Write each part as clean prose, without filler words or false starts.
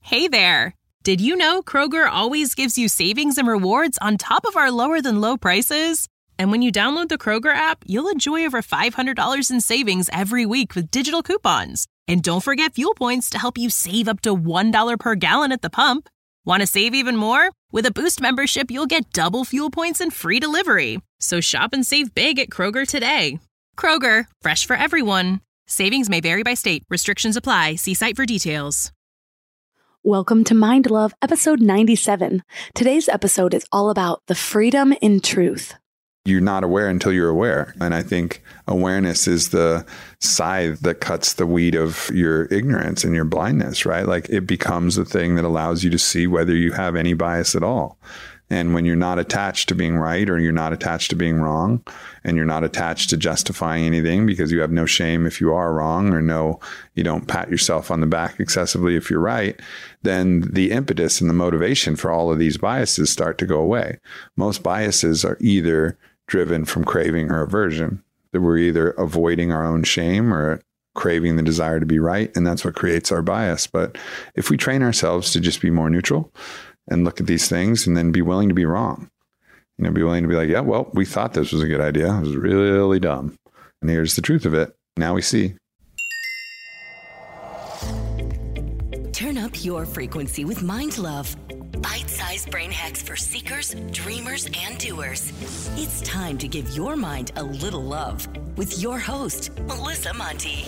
Hey there! Did you know Kroger always gives you savings and rewards on top of our lower-than-low prices? And when you download the Kroger app, you'll enjoy over $500 in savings every week with digital coupons. And don't forget fuel points to help you save up to $1 per gallon at the pump. Want to save even more? With a Boost membership, you'll get double fuel points and free delivery. So shop and save big at Kroger today. Kroger, fresh for everyone. Savings may vary by state. Restrictions apply. See site for details. Welcome to Mind Love, episode 97. Today's episode is all about the freedom in truth. You're not aware until you're aware. And I think awareness is the scythe that cuts the weed of your ignorance and your blindness, right? Like it becomes the thing that allows you to see whether you have any bias at all. And when you're not attached to being right, or you're not attached to being wrong, and you're not attached to justifying anything because you have no shame if you are wrong, or no, you don't pat yourself on the back excessively if you're right, then the impetus and the motivation for all of these biases start to go away. Most biases are either driven from craving or aversion, that we're either avoiding our own shame or craving the desire to be right. And that's what creates our bias. But if we train ourselves to just be more neutral and look at these things and then be willing to be wrong, be willing to be like, yeah, well, we thought this was a good idea. It was really dumb. And here's the truth of it. Now we see. Turn up your frequency with Mind Love. Bite-sized brain hacks for seekers, dreamers, and doers. It's time to give your mind a little love with your host, Melissa Monti.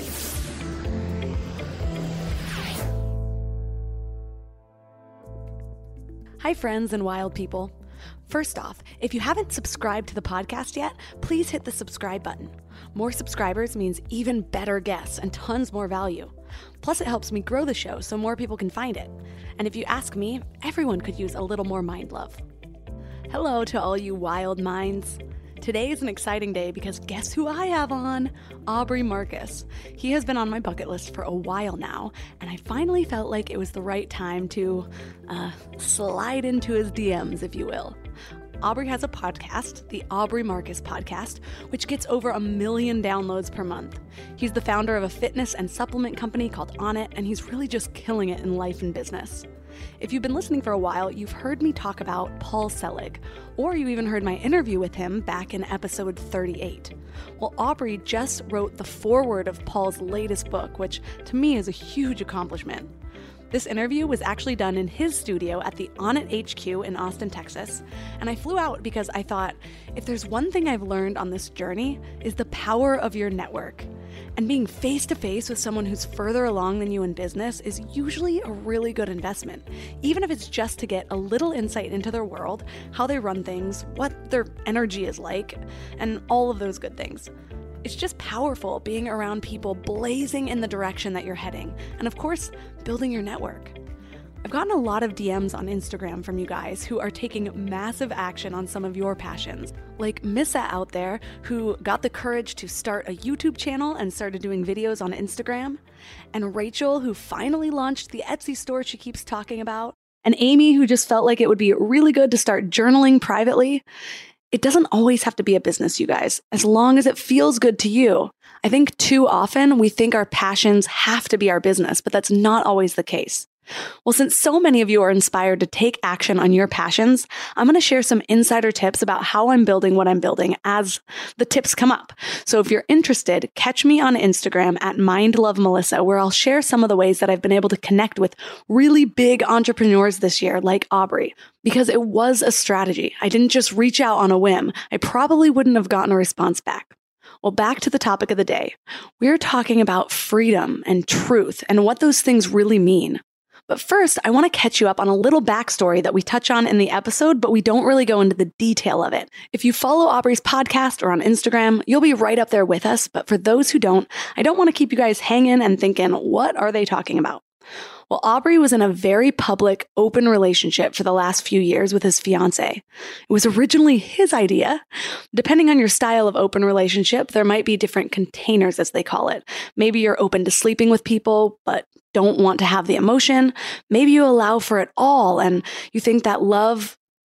Hi, friends and wild people. First off, if you haven't subscribed to the podcast yet, please hit the subscribe button. More subscribers means even better guests and tons more value. Plus, it helps me grow the show so more people can find it. And if you ask me, everyone could use a little more mind love. Hello to all you wild minds. Today is an exciting day because guess who I have on? Aubrey Marcus. He has been on my bucket list for a while now, and I finally felt like it was the right time to slide into his DMs, if you will. Aubrey has a podcast, the Aubrey Marcus Podcast, which gets over 1 million downloads per month. He's the founder of a fitness and supplement company called Onnit, and he's really just killing it in life and business. If you've been listening for a while, you've heard me talk about Paul Selig, or you even heard my interview with him back in episode 38. Well, Aubrey just wrote the foreword of Paul's latest book, which to me is a huge accomplishment. This interview was actually done in his studio at the Onnit HQ in Austin, Texas, and I flew out because I thought, if there's one thing I've learned on this journey, is the power of your network. And being face-to-face with someone who's further along than you in business is usually a really good investment, even if it's just to get a little insight into their world, how they run things, what their energy is like, and all of those good things. It's just powerful being around people blazing in the direction that you're heading, and of course, building your network. I've gotten a lot of DMs on Instagram from you guys who are taking massive action on some of your passions, like Missa out there, who got the courage to start a YouTube channel and started doing videos on Instagram, and Rachel, who finally launched the Etsy store she keeps talking about, and Amy, who just felt like it would be really good to start journaling privately. It doesn't always have to be a business, you guys, as long as it feels good to you. I think too often we think our passions have to be our business, but that's not always the case. Well, since so many of you are inspired to take action on your passions, I'm going to share some insider tips about how I'm building what I'm building as the tips come up. So if you're interested, catch me on Instagram at MindLoveMelissa, where I'll share some of the ways that I've been able to connect with really big entrepreneurs this year, like Aubrey, because it was a strategy. I didn't just reach out on a whim. I probably wouldn't have gotten a response back. Well, back to the topic of the day. We're talking about freedom and truth and what those things really mean. But first, I want to catch you up on a little backstory that we touch on in the episode, but we don't really go into the detail of it. If you follow Aubrey's podcast or on Instagram, you'll be right up there with us. But for those who don't, I don't want to keep you guys hanging and thinking, what are they talking about? Well, Aubrey was in a very public, open relationship for the last few years with his fiance. It was originally his idea. Depending on your style of open relationship, there might be different containers, as they call it. Maybe you're open to sleeping with people, but don't want to have the emotion. Maybe you allow for it all and you think that love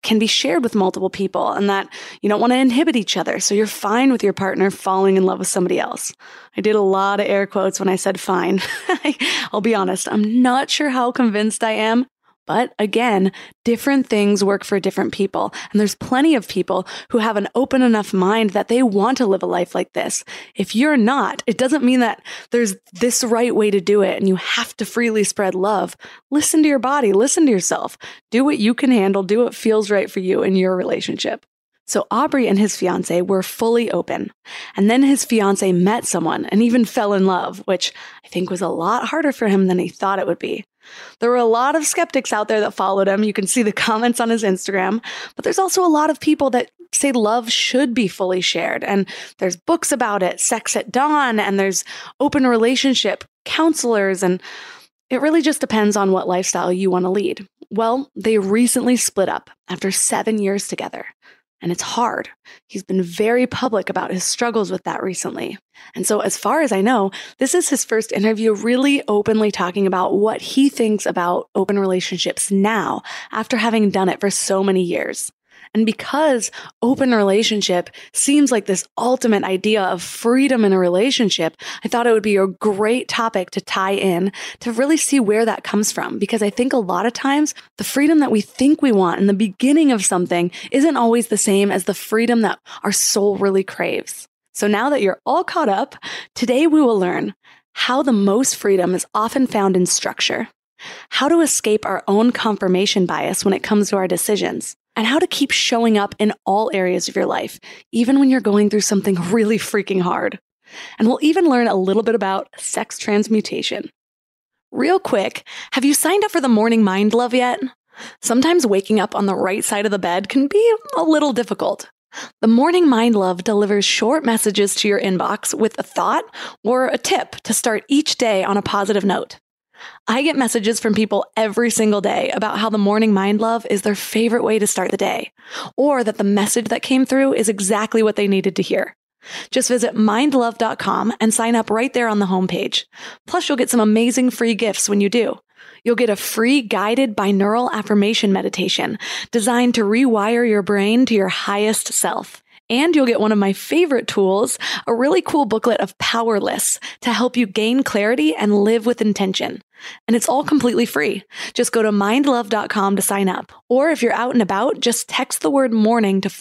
can be shared with multiple people and that you don't want to inhibit each other. So you're fine with your partner falling in love with somebody else. I did a lot of air quotes when I said fine. I'll be honest, I'm not sure how convinced I am. But again, different things work for different people. And there's plenty of people who have an open enough mind that they want to live a life like this. If you're not, it doesn't mean that there's this right way to do it and you have to freely spread love. Listen to your body, listen to yourself. Do what you can handle, do what feels right for you in your relationship. So Aubrey and his fiance were fully open. And then his fiance met someone and even fell in love, which I think was a lot harder for him than he thought it would be. There were a lot of skeptics out there that followed him. You can see the comments on his Instagram, but there's also a lot of people that say love should be fully shared. And there's books about it, Sex at Dawn, and there's open relationship counselors. And it really just depends on what lifestyle you want to lead. Well, they recently split up after 7 years together. And it's hard. He's been very public about his struggles with that recently. And so as far as I know, this is his first interview really openly talking about what he thinks about open relationships now after having done it for so many years. And because open relationship seems like this ultimate idea of freedom in a relationship, I thought it would be a great topic to tie in to really see where that comes from. Because I think a lot of times the freedom that we think we want in the beginning of something isn't always the same as the freedom that our soul really craves. So now that you're all caught up, today we will learn how the most freedom is often found in structure, how to escape our own confirmation bias when it comes to our decisions, and how to keep showing up in all areas of your life, even when you're going through something really freaking hard. And we'll even learn a little bit about sex transmutation. Real quick, have you signed up for the Morning Mind Love yet? Sometimes waking up on the right side of the bed can be a little difficult. The Morning Mind Love delivers short messages to your inbox with a thought or a tip to start each day on a positive note. I get messages from people every single day about how the Morning Mind Love is their favorite way to start the day, or that the message that came through is exactly what they needed to hear. Just visit mindlove.com and sign up right there on the homepage. Plus, you'll get some amazing free gifts when you do. You'll get a free guided binaural affirmation meditation designed to rewire your brain to your highest self. And you'll get one of my favorite tools, a really cool booklet of power lists to help you gain clarity and live with intention. And it's all completely free. Just go to mindlove.com to sign up. Or if you're out and about, just text the word morning to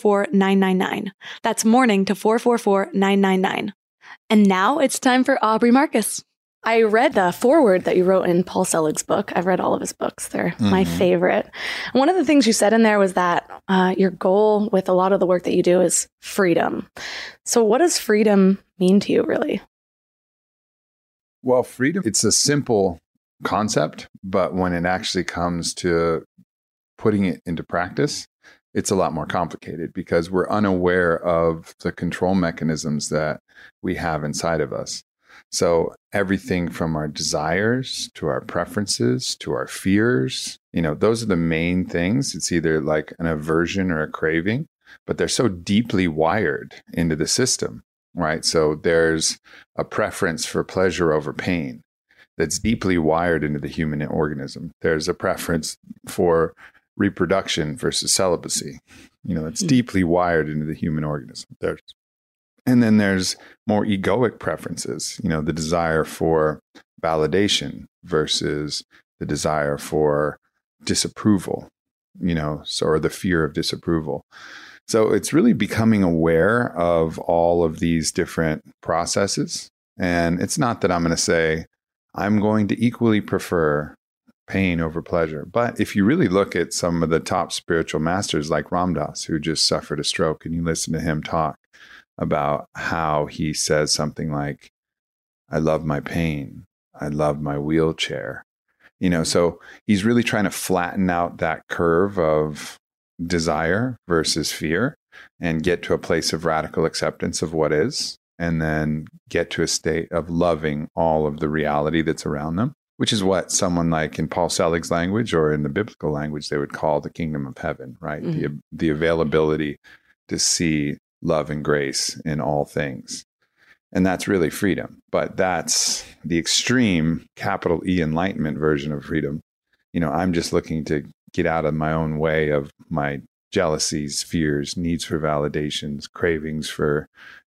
444-999. That's morning to 444-999. And now it's time for Aubrey Marcus. I read the foreword that you wrote in Paul Selig's book. I've read all of his books. They're my favorite. One of the things you said in there was that your goal with a lot of the work that you do is freedom. So what does freedom mean to you, really? Well, freedom, it's a simple concept, but when it actually comes to putting it into practice, it's a lot more complicated because we're unaware of the control mechanisms that we have inside of us. So everything from our desires to our preferences to our fears, those are the main things. It's either like an aversion or a craving, but they're so deeply wired into the system, right? So there's a preference for pleasure over pain that's deeply wired into the human organism. There's a preference for reproduction versus celibacy. It's deeply wired into the human organism. And then there's more egoic preferences, the desire for validation versus the desire for disapproval, or the fear of disapproval. So it's really becoming aware of all of these different processes. And it's not that I'm going to say, I'm going to equally prefer pain over pleasure. But if you really look at some of the top spiritual masters like Ram Dass, who just suffered a stroke, and you listen to him talk about how he says something like, I love my pain. I love my wheelchair. So he's really trying to flatten out that curve of desire versus fear and get to a place of radical acceptance of what is, and then get to a state of loving all of the reality that's around them, which is what someone like in Paul Selig's language or in the biblical language, they would call the kingdom of heaven, right? Mm-hmm. The availability to see love and grace in all things. And that's really freedom. But that's the extreme capital E enlightenment version of freedom. I'm just looking to get out of my own way of my jealousies, fears, needs for validations, cravings for,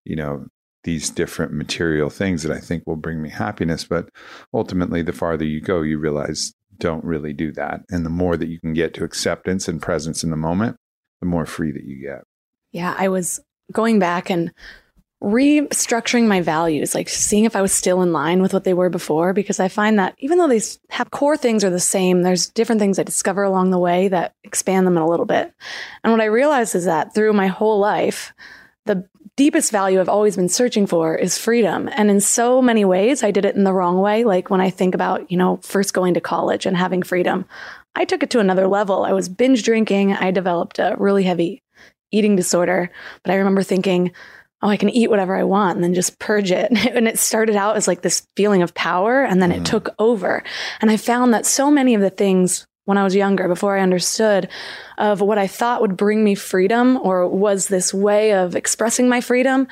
these different material things that I think will bring me happiness. But ultimately, the farther you go, you realize don't really do that. And the more that you can get to acceptance and presence in the moment, the more free that you get. Yeah, I was going back and restructuring my values, like seeing if I was still in line with what they were before, because I find that even though these core things are the same, there's different things I discover along the way that expand them in a little bit. And what I realized is that through my whole life, the deepest value I've always been searching for is freedom. And in so many ways, I did it in the wrong way. Like when I think about, first going to college and having freedom, I took it to another level. I was binge drinking. I developed a really heavy eating disorder. But I remember thinking, oh, I can eat whatever I want and then just purge it. And it started out as like this feeling of power, and then it took over. And I found that so many of the things when I was younger, before I understood of what I thought would bring me freedom or was this way of expressing my freedom,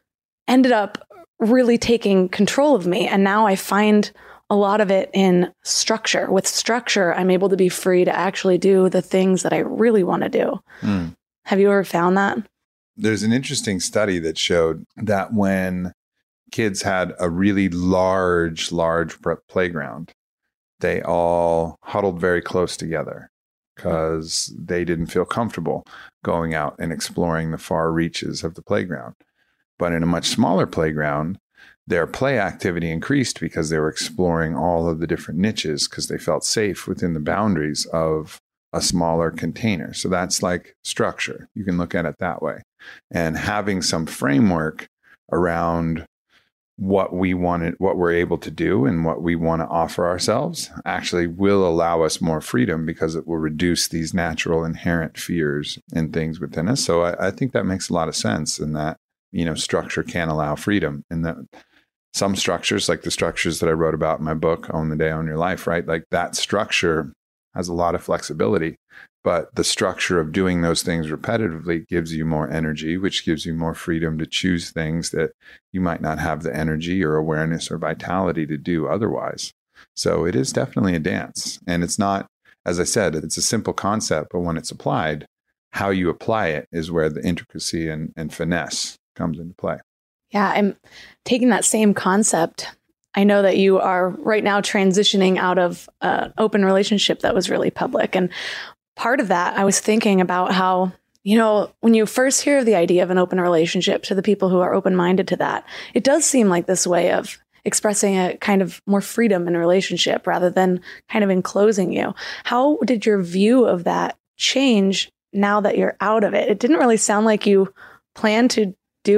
ended up really taking control of me. And now I find a lot of it in structure. With structure, I'm able to be free to actually do the things that I really want to do. Have you ever found that? There's an interesting study that showed that when kids had a really large playground, they all huddled very close together because they didn't feel comfortable going out and exploring the far reaches of the playground. But in a much smaller playground, their play activity increased because they were exploring all of the different niches because they felt safe within the boundaries of a smaller container. So that's like structure. You can look at it that way. And having some framework around what we wanted, what we're able to do and what we want to offer ourselves actually will allow us more freedom because it will reduce these natural inherent fears and things within us. So I think that makes a lot of sense, and that, structure can allow freedom, and that some structures, like the structures that I wrote about in my book, Own the Day, Own Your Life, right? Like that structure has a lot of flexibility, but the structure of doing those things repetitively gives you more energy, which gives you more freedom to choose things that you might not have the energy or awareness or vitality to do otherwise. So it is definitely a dance. And it's not, as I said, it's a simple concept, but when it's applied, how you apply it is where the intricacy and finesse comes into play. Yeah, I'm taking that same concept. I know that you are right now transitioning out of an open relationship that was really public. And part of that, I was thinking about how, when you first hear of the idea of an open relationship, to the people who are open-minded to that, it does seem like this way of expressing a kind of more freedom in a relationship rather than kind of enclosing you. How did your view of that change now that you're out of it? It didn't really sound like you plan to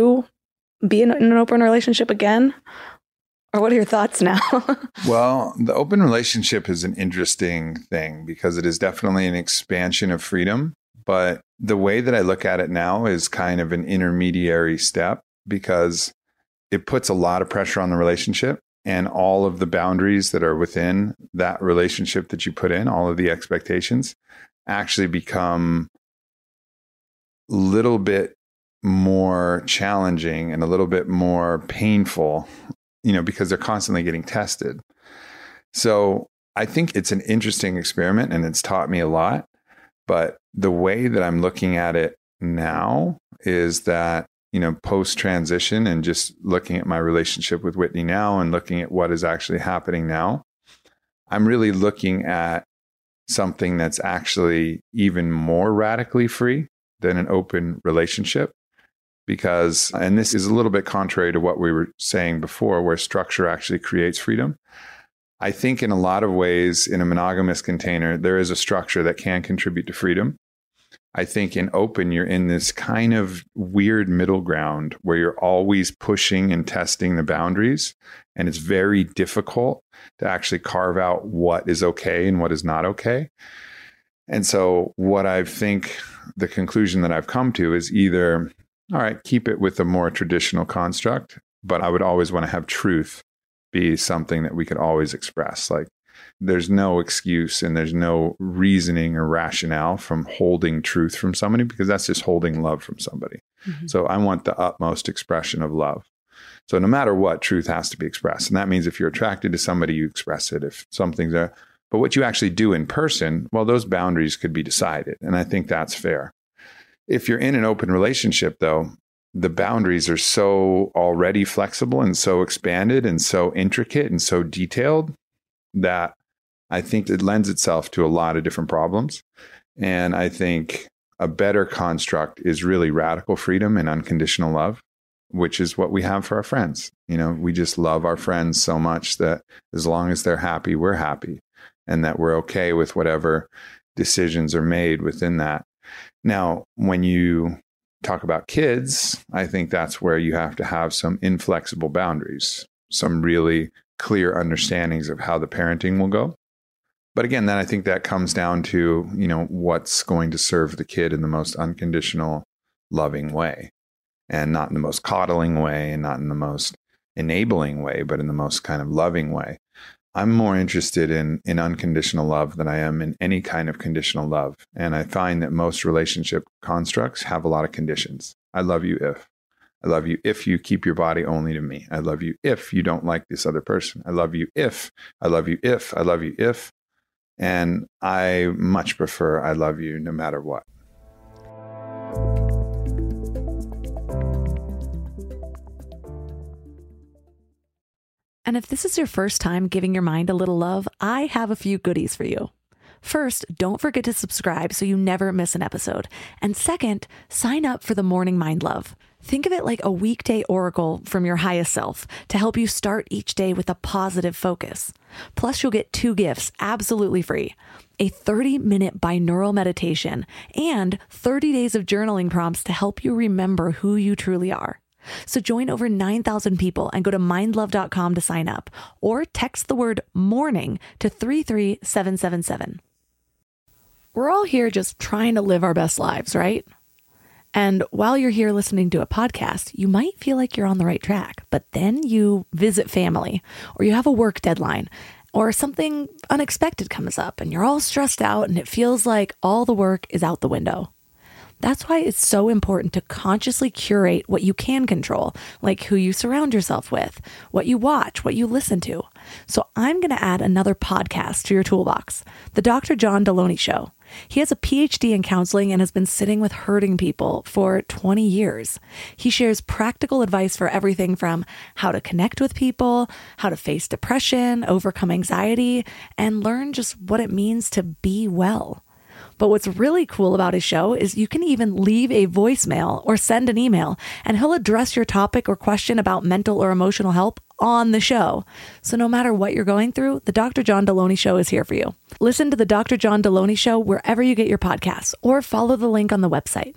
be in an open relationship again. Or what are your thoughts now? Well, the open relationship is an interesting thing because it is definitely an expansion of freedom. But the way that I look at it now is kind of an intermediary step because it puts a lot of pressure on the relationship, and all of the boundaries that are within that relationship that you put in, all of the expectations actually become a little bit more challenging and a little bit more painful, because they're constantly getting tested. So I think it's an interesting experiment and it's taught me a lot. But the way that I'm looking at it now is that, post-transition and just looking at my relationship with Whitney now and looking at what is actually happening now, I'm really looking at something that's actually even more radically free than an open relationship. Because, and this is a little bit contrary to what we were saying before, where structure actually creates freedom. I think in a lot of ways, in a monogamous container, there is a structure that can contribute to freedom. I think in open, you're in this kind of weird middle ground where you're always pushing and testing the boundaries. And it's very difficult to actually carve out what is okay and what is not okay. And so what I think the conclusion that I've come to is either, all right, keep it with a more traditional construct, but I would always want to have truth be something that we could always express. Like there's no excuse and there's no reasoning or rationale from holding truth from somebody, because that's just holding love from somebody. Mm-hmm. So I want the utmost expression of love. So no matter what, truth has to be expressed. And that means if you're attracted to somebody, you express it. If something's there, But what you actually do in person, well, those boundaries could be decided. And I think that's fair. If you're in an open relationship, though, the boundaries are so already flexible and so expanded and so intricate and so detailed that I think it lends itself to a lot of different problems. And I think a better construct is really radical freedom and unconditional love, which is what we have for our friends. We just love our friends so much that as long as they're happy, we're happy, and that we're okay with whatever decisions are made within that. Now, when you talk about kids, I think that's where you have to have some inflexible boundaries, some really clear understandings of how the parenting will go. But again, then I think that comes down to, what's going to serve the kid in the most unconditional, loving way, and not in the most coddling way and not in the most enabling way, but in the most kind of loving way. I'm more interested in unconditional love than I am in any kind of conditional love. And I find that most relationship constructs have a lot of conditions. I love you if. I love you if you keep your body only to me. I love you if you don't like this other person. I love you if. I love you if. I love you if. And I much prefer I love you no matter what. And if this is your first time giving your mind a little love, I have a few goodies for you. First, don't forget to subscribe so you never miss an episode. And second, sign up for the Morning Mind Love. Think of it like a weekday oracle from your highest self to help you start each day with a positive focus. Plus, you'll get 2 gifts absolutely free: a 30-minute binaural meditation and 30 days of journaling prompts to help you remember who you truly are. So join over 9,000 people and go to mindlove.com to sign up, or text the word morning to 33777. We're all here just trying to live our best lives, right? And while you're here listening to a podcast, you might feel like you're on the right track, but then you visit family, or you have a work deadline, or something unexpected comes up and you're all stressed out and it feels like all the work is out the window. That's why it's so important to consciously curate what you can control, like who you surround yourself with, what you watch, what you listen to. So I'm going to add another podcast to your toolbox, The Dr. John Deloney Show. He has a PhD in counseling and has been sitting with hurting people for 20 years. He shares practical advice for everything from how to connect with people, how to face depression, overcome anxiety, and learn just what it means to be well. But what's really cool about his show is you can even leave a voicemail or send an email, and he'll address your topic or question about mental or emotional help on the show. So no matter what you're going through, the Dr. John Deloney Show is here for you. Listen to the Dr. John Deloney Show wherever you get your podcasts, or follow the link on the website.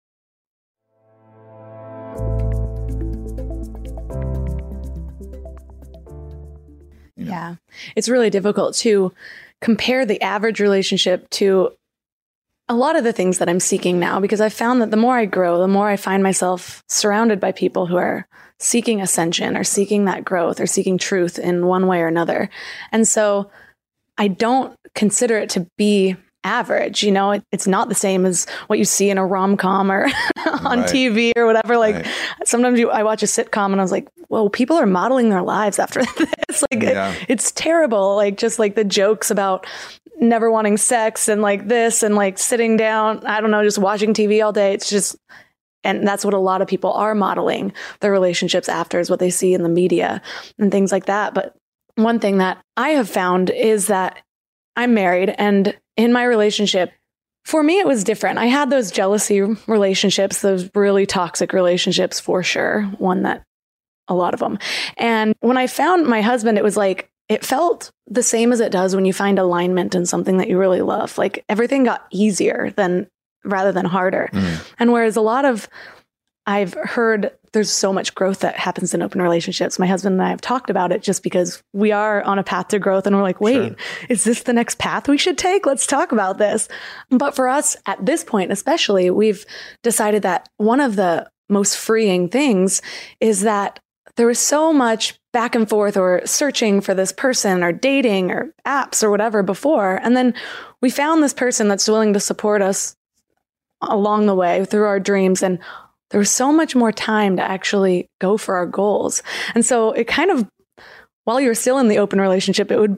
Yeah, it's really difficult to compare the average relationship to a lot of the things that I'm seeking now, because I found that the more I grow, the more I find myself surrounded by people who are seeking ascension or seeking that growth or seeking truth in one way or another. And so I don't consider it to be average. It's not the same as what you see in a rom-com or on TV or whatever. Like sometimes I watch a sitcom and I was like, whoa, people are modeling their lives after this. It's terrible. Like just like the jokes about never wanting sex and like this and like sitting down, I don't know, just watching TV all day. It's just, and that's what a lot of people are modeling their relationships after, is what they see in the media and things like that. But one thing that I have found is that I'm married, and in my relationship, for me, it was different. I had those jealousy relationships, those really toxic relationships for sure. A lot of them. And when I found my husband, it was like, it felt the same as it does when you find alignment in something that you really love. Like everything got easier rather than harder. And whereas I've heard there's so much growth that happens in open relationships. My husband and I have talked about it just because we are on a path to growth, and we're like, wait, is this the next path we should take? Let's talk about this. But for us at this point, especially, we've decided that one of the most freeing things is that there was so much back and forth or searching for this person or dating or apps or whatever before. And then we found this person that's willing to support us along the way through our dreams. And there was so much more time to actually go for our goals. And so it kind of, while you're still in the open relationship, it would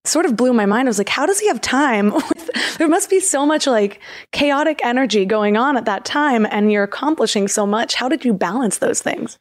sort of blew my mind. I was like, how does he have time? There must be so much like chaotic energy going on at that time, and you're accomplishing so much. How did you balance those things?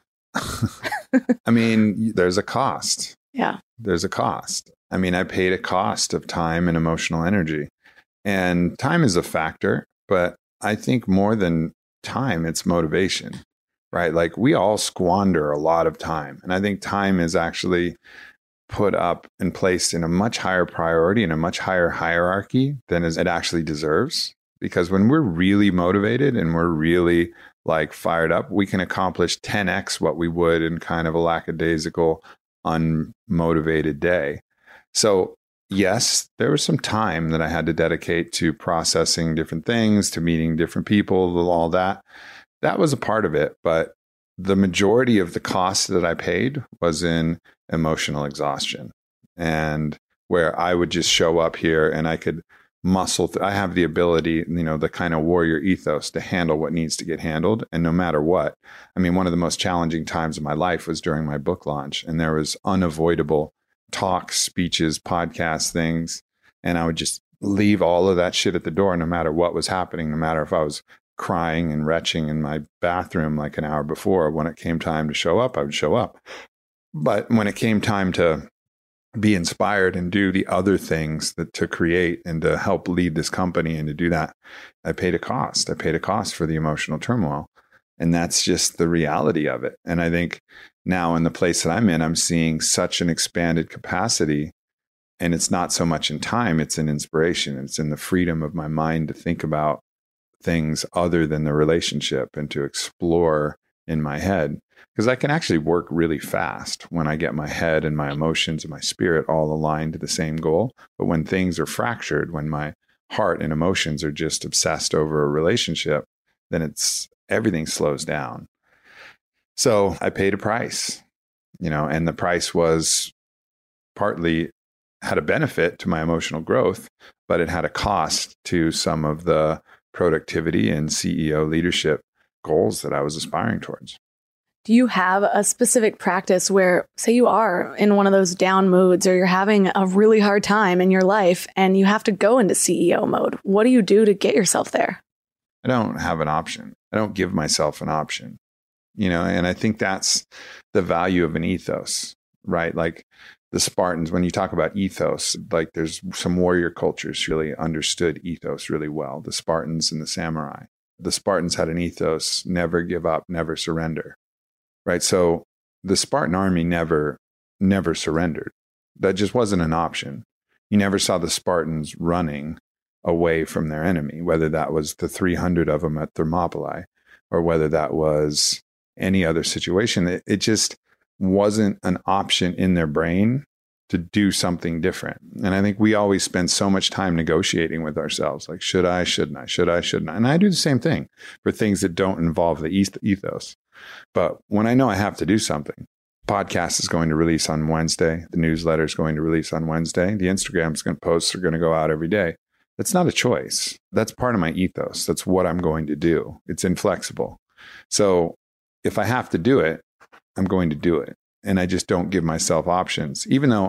I mean, there's a cost. Yeah. There's a cost. I mean, I paid a cost of time and emotional energy. And time is a factor, but I think more than time, it's motivation, right? Like we all squander a lot of time. And I think time is actually put up and placed in a much higher priority and a much higher hierarchy than it actually deserves. Because when we're really motivated and we're really like fired up, we can accomplish 10x what we would in kind of a lackadaisical, unmotivated day. So yes, there was some time that I had to dedicate to processing different things, to meeting different people, all that. That was a part of it. But the majority of the cost that I paid was in emotional exhaustion, and where I would just show up here and I could muscle. I have the ability, the kind of warrior ethos to handle what needs to get handled. And no matter what, I mean, one of the most challenging times of my life was during my book launch, and there was unavoidable talks, speeches, podcasts, things. And I would just leave all of that shit at the door, no matter what was happening, no matter if I was crying and retching in my bathroom like an hour before. When it came time to show up, I would show up. But when it came time to be inspired and do the other things that to create and to help lead this company and to do that, I paid a cost. I paid a cost for the emotional turmoil. And that's just the reality of it. And I think now in the place that I'm in, I'm seeing such an expanded capacity. And it's not so much in time, it's in inspiration. It's in the freedom of my mind to think about things other than the relationship and to explore in my head. Because I can actually work really fast when I get my head and my emotions and my spirit all aligned to the same goal. But when things are fractured, when my heart and emotions are just obsessed over a relationship, then everything slows down. So I paid a price, and the price was partly had a benefit to my emotional growth, but it had a cost to some of the productivity and CEO leadership goals that I was aspiring towards. Do you have a specific practice where, say you are in one of those down moods or you're having a really hard time in your life and you have to go into CEO mode? What do you do to get yourself there? I don't have an option. I don't give myself an option, and I think that's the value of an ethos, right? Like the Spartans, when you talk about ethos, like there's some warrior cultures really understood ethos really well. The Spartans and the samurai. The Spartans had an ethos, never give up, never surrender. Right. So the Spartan army never surrendered. That just wasn't an option. You never saw the Spartans running away from their enemy, whether that was the 300 of them at Thermopylae or whether that was any other situation. It just wasn't an option in their brain to do something different. And I think we always spend so much time negotiating with ourselves. Like, should I, shouldn't I, should I, shouldn't I? And I do the same thing for things that don't involve the ethos. But when I know I have to do something, podcast is going to release on Wednesday. The newsletter is going to release on Wednesday. The Instagram's going to posts are going to go out every day. That's not a choice. That's part of my ethos. That's what I'm going to do. It's inflexible. So if I have to do it, I'm going to do it. And I just don't give myself options, even though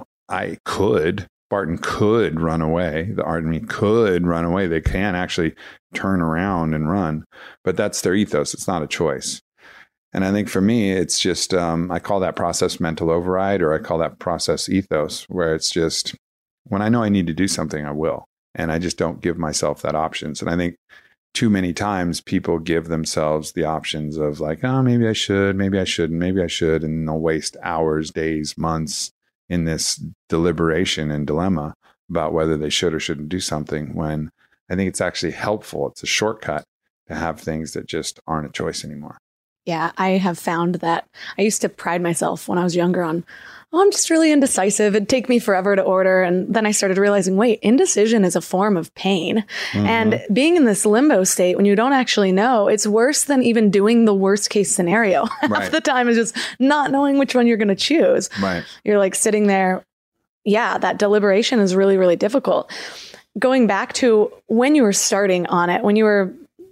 Spartan could run away. The army could run away. They can actually turn around and run, but that's their ethos. It's not a choice. And I think for me, it's just, I call that process mental override, or I call that process ethos, where it's just, when I know I need to do something, I will. And I just don't give myself that options. And I think too many times people give themselves the options of like, oh, maybe I should, maybe I shouldn't, maybe I should. And they'll waste hours, days, months in this deliberation and dilemma about whether they should or shouldn't do something, when I think it's actually helpful. It's a shortcut to have things that just aren't a choice anymore. Yeah, I have found that I used to pride myself when I was younger on, I'm just really indecisive. It'd take me forever to order. And then I started realizing, wait, indecision is a form of pain. Mm-hmm. And being in this limbo state when you don't actually know, it's worse than even doing the worst case scenario. Right. Half the time is just not knowing which one you're going to choose. Right. You're like sitting there. Yeah, that deliberation is really, really difficult. Going back to when you were starting on it, when you were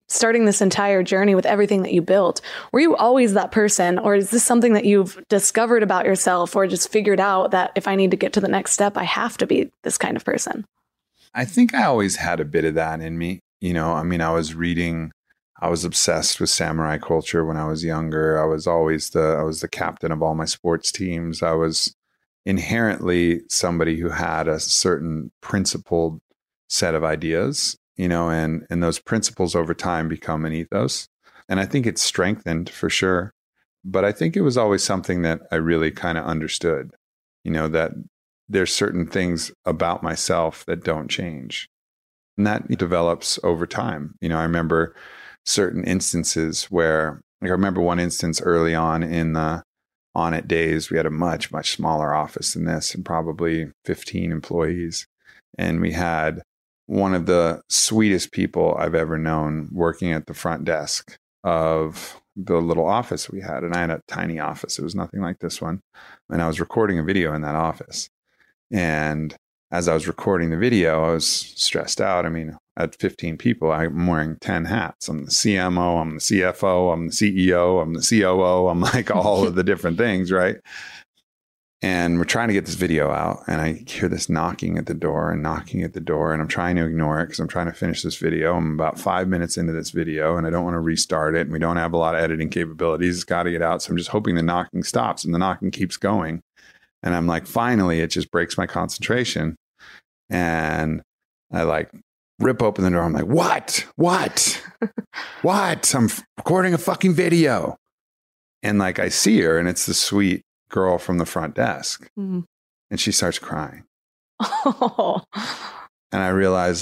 starting this entire journey with everything that you built, were you always that person? Or is this something that you've discovered about yourself or just figured out that if I need to get to the next step, I have to be this kind of person? I think I always had a bit of that in me. I was obsessed with samurai culture when I was younger. I was the captain of all my sports teams. I was inherently somebody who had a certain principled set of ideas, and those principles over time become an ethos. And I think it's strengthened for sure. But I think it was always something that I really kind of understood, that there's certain things about myself that don't change. And that develops over time. I remember certain instances where, I remember one instance early on in the On-It days, we had a much, much smaller office than this and probably 15 employees. And we had one of the sweetest people I've ever known working at the front desk of the little office we had. And I had a tiny office. It was nothing like this one. And I was recording a video in that office. And as I was recording the video, I was stressed out. At 15 people, I'm wearing 10 hats. I'm the CMO, I'm the CFO, I'm the CEO, I'm the COO. I'm like all of the different things, right? And we're trying to get this video out. And I hear this knocking at the door. And I'm trying to ignore it because I'm trying to finish this video. I'm about 5 minutes into this video and I don't want to restart it. And we don't have a lot of editing capabilities. It's got to get out. So I'm just hoping the knocking stops, and the knocking keeps going. And I'm like, finally, it just breaks my concentration. And I rip open the door. I'm like, what? I'm recording a fucking video. And I see her, and it's the sweet girl from the front desk. Mm. And she starts crying. Oh. And I realize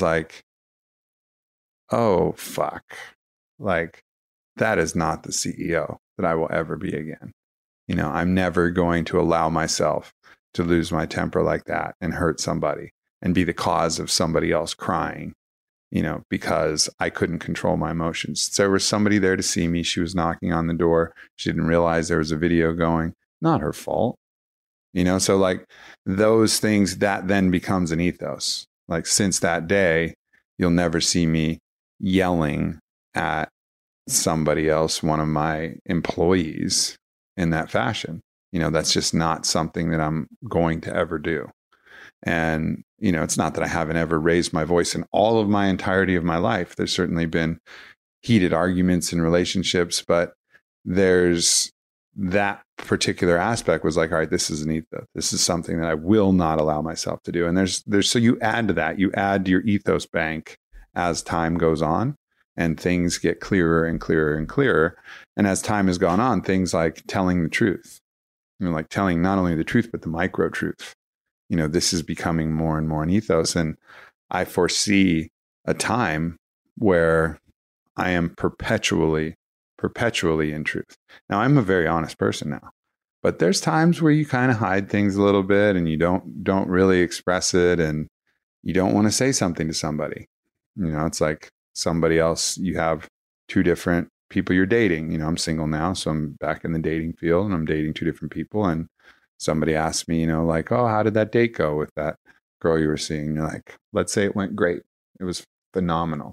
oh, fuck. That is not the CEO that I will ever be again. I'm never going to allow myself to lose my temper like that and hurt somebody and be the cause of somebody else crying, because I couldn't control my emotions. So there was somebody there to see me. She was knocking on the door. She didn't realize there was a video going. Not her fault. So those things, that then becomes an ethos. Since that day, you'll never see me yelling at somebody else, one of my employees, in that fashion. That's just not something that I'm going to ever do. And, it's not that I haven't ever raised my voice in all of my entirety of my life. There's certainly been heated arguments in relationships, but there's that particular aspect was all right, this is an ethos. This is something that I will not allow myself to do. And there's so you add to that, you add to your ethos bank as time goes on. And things get clearer and clearer and clearer. And as time has gone on, things like telling the truth, telling not only the truth, but the micro truth. This is becoming more and more an ethos. And I foresee a time where I am perpetually in truth. Now, I'm a very honest person now, but there's times where you kind of hide things a little bit and you don't really express it, and you don't want to say something to somebody. It's like somebody else, you have two different people you're dating. I'm single now, so I'm back in the dating field and I'm dating two different people. And somebody asked me, oh, how did that date go with that girl you were seeing? You're like, let's say it went great. It was phenomenal.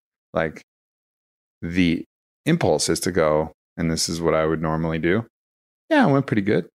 The impulse is to go, and this is what I would normally do. Yeah, it went pretty good.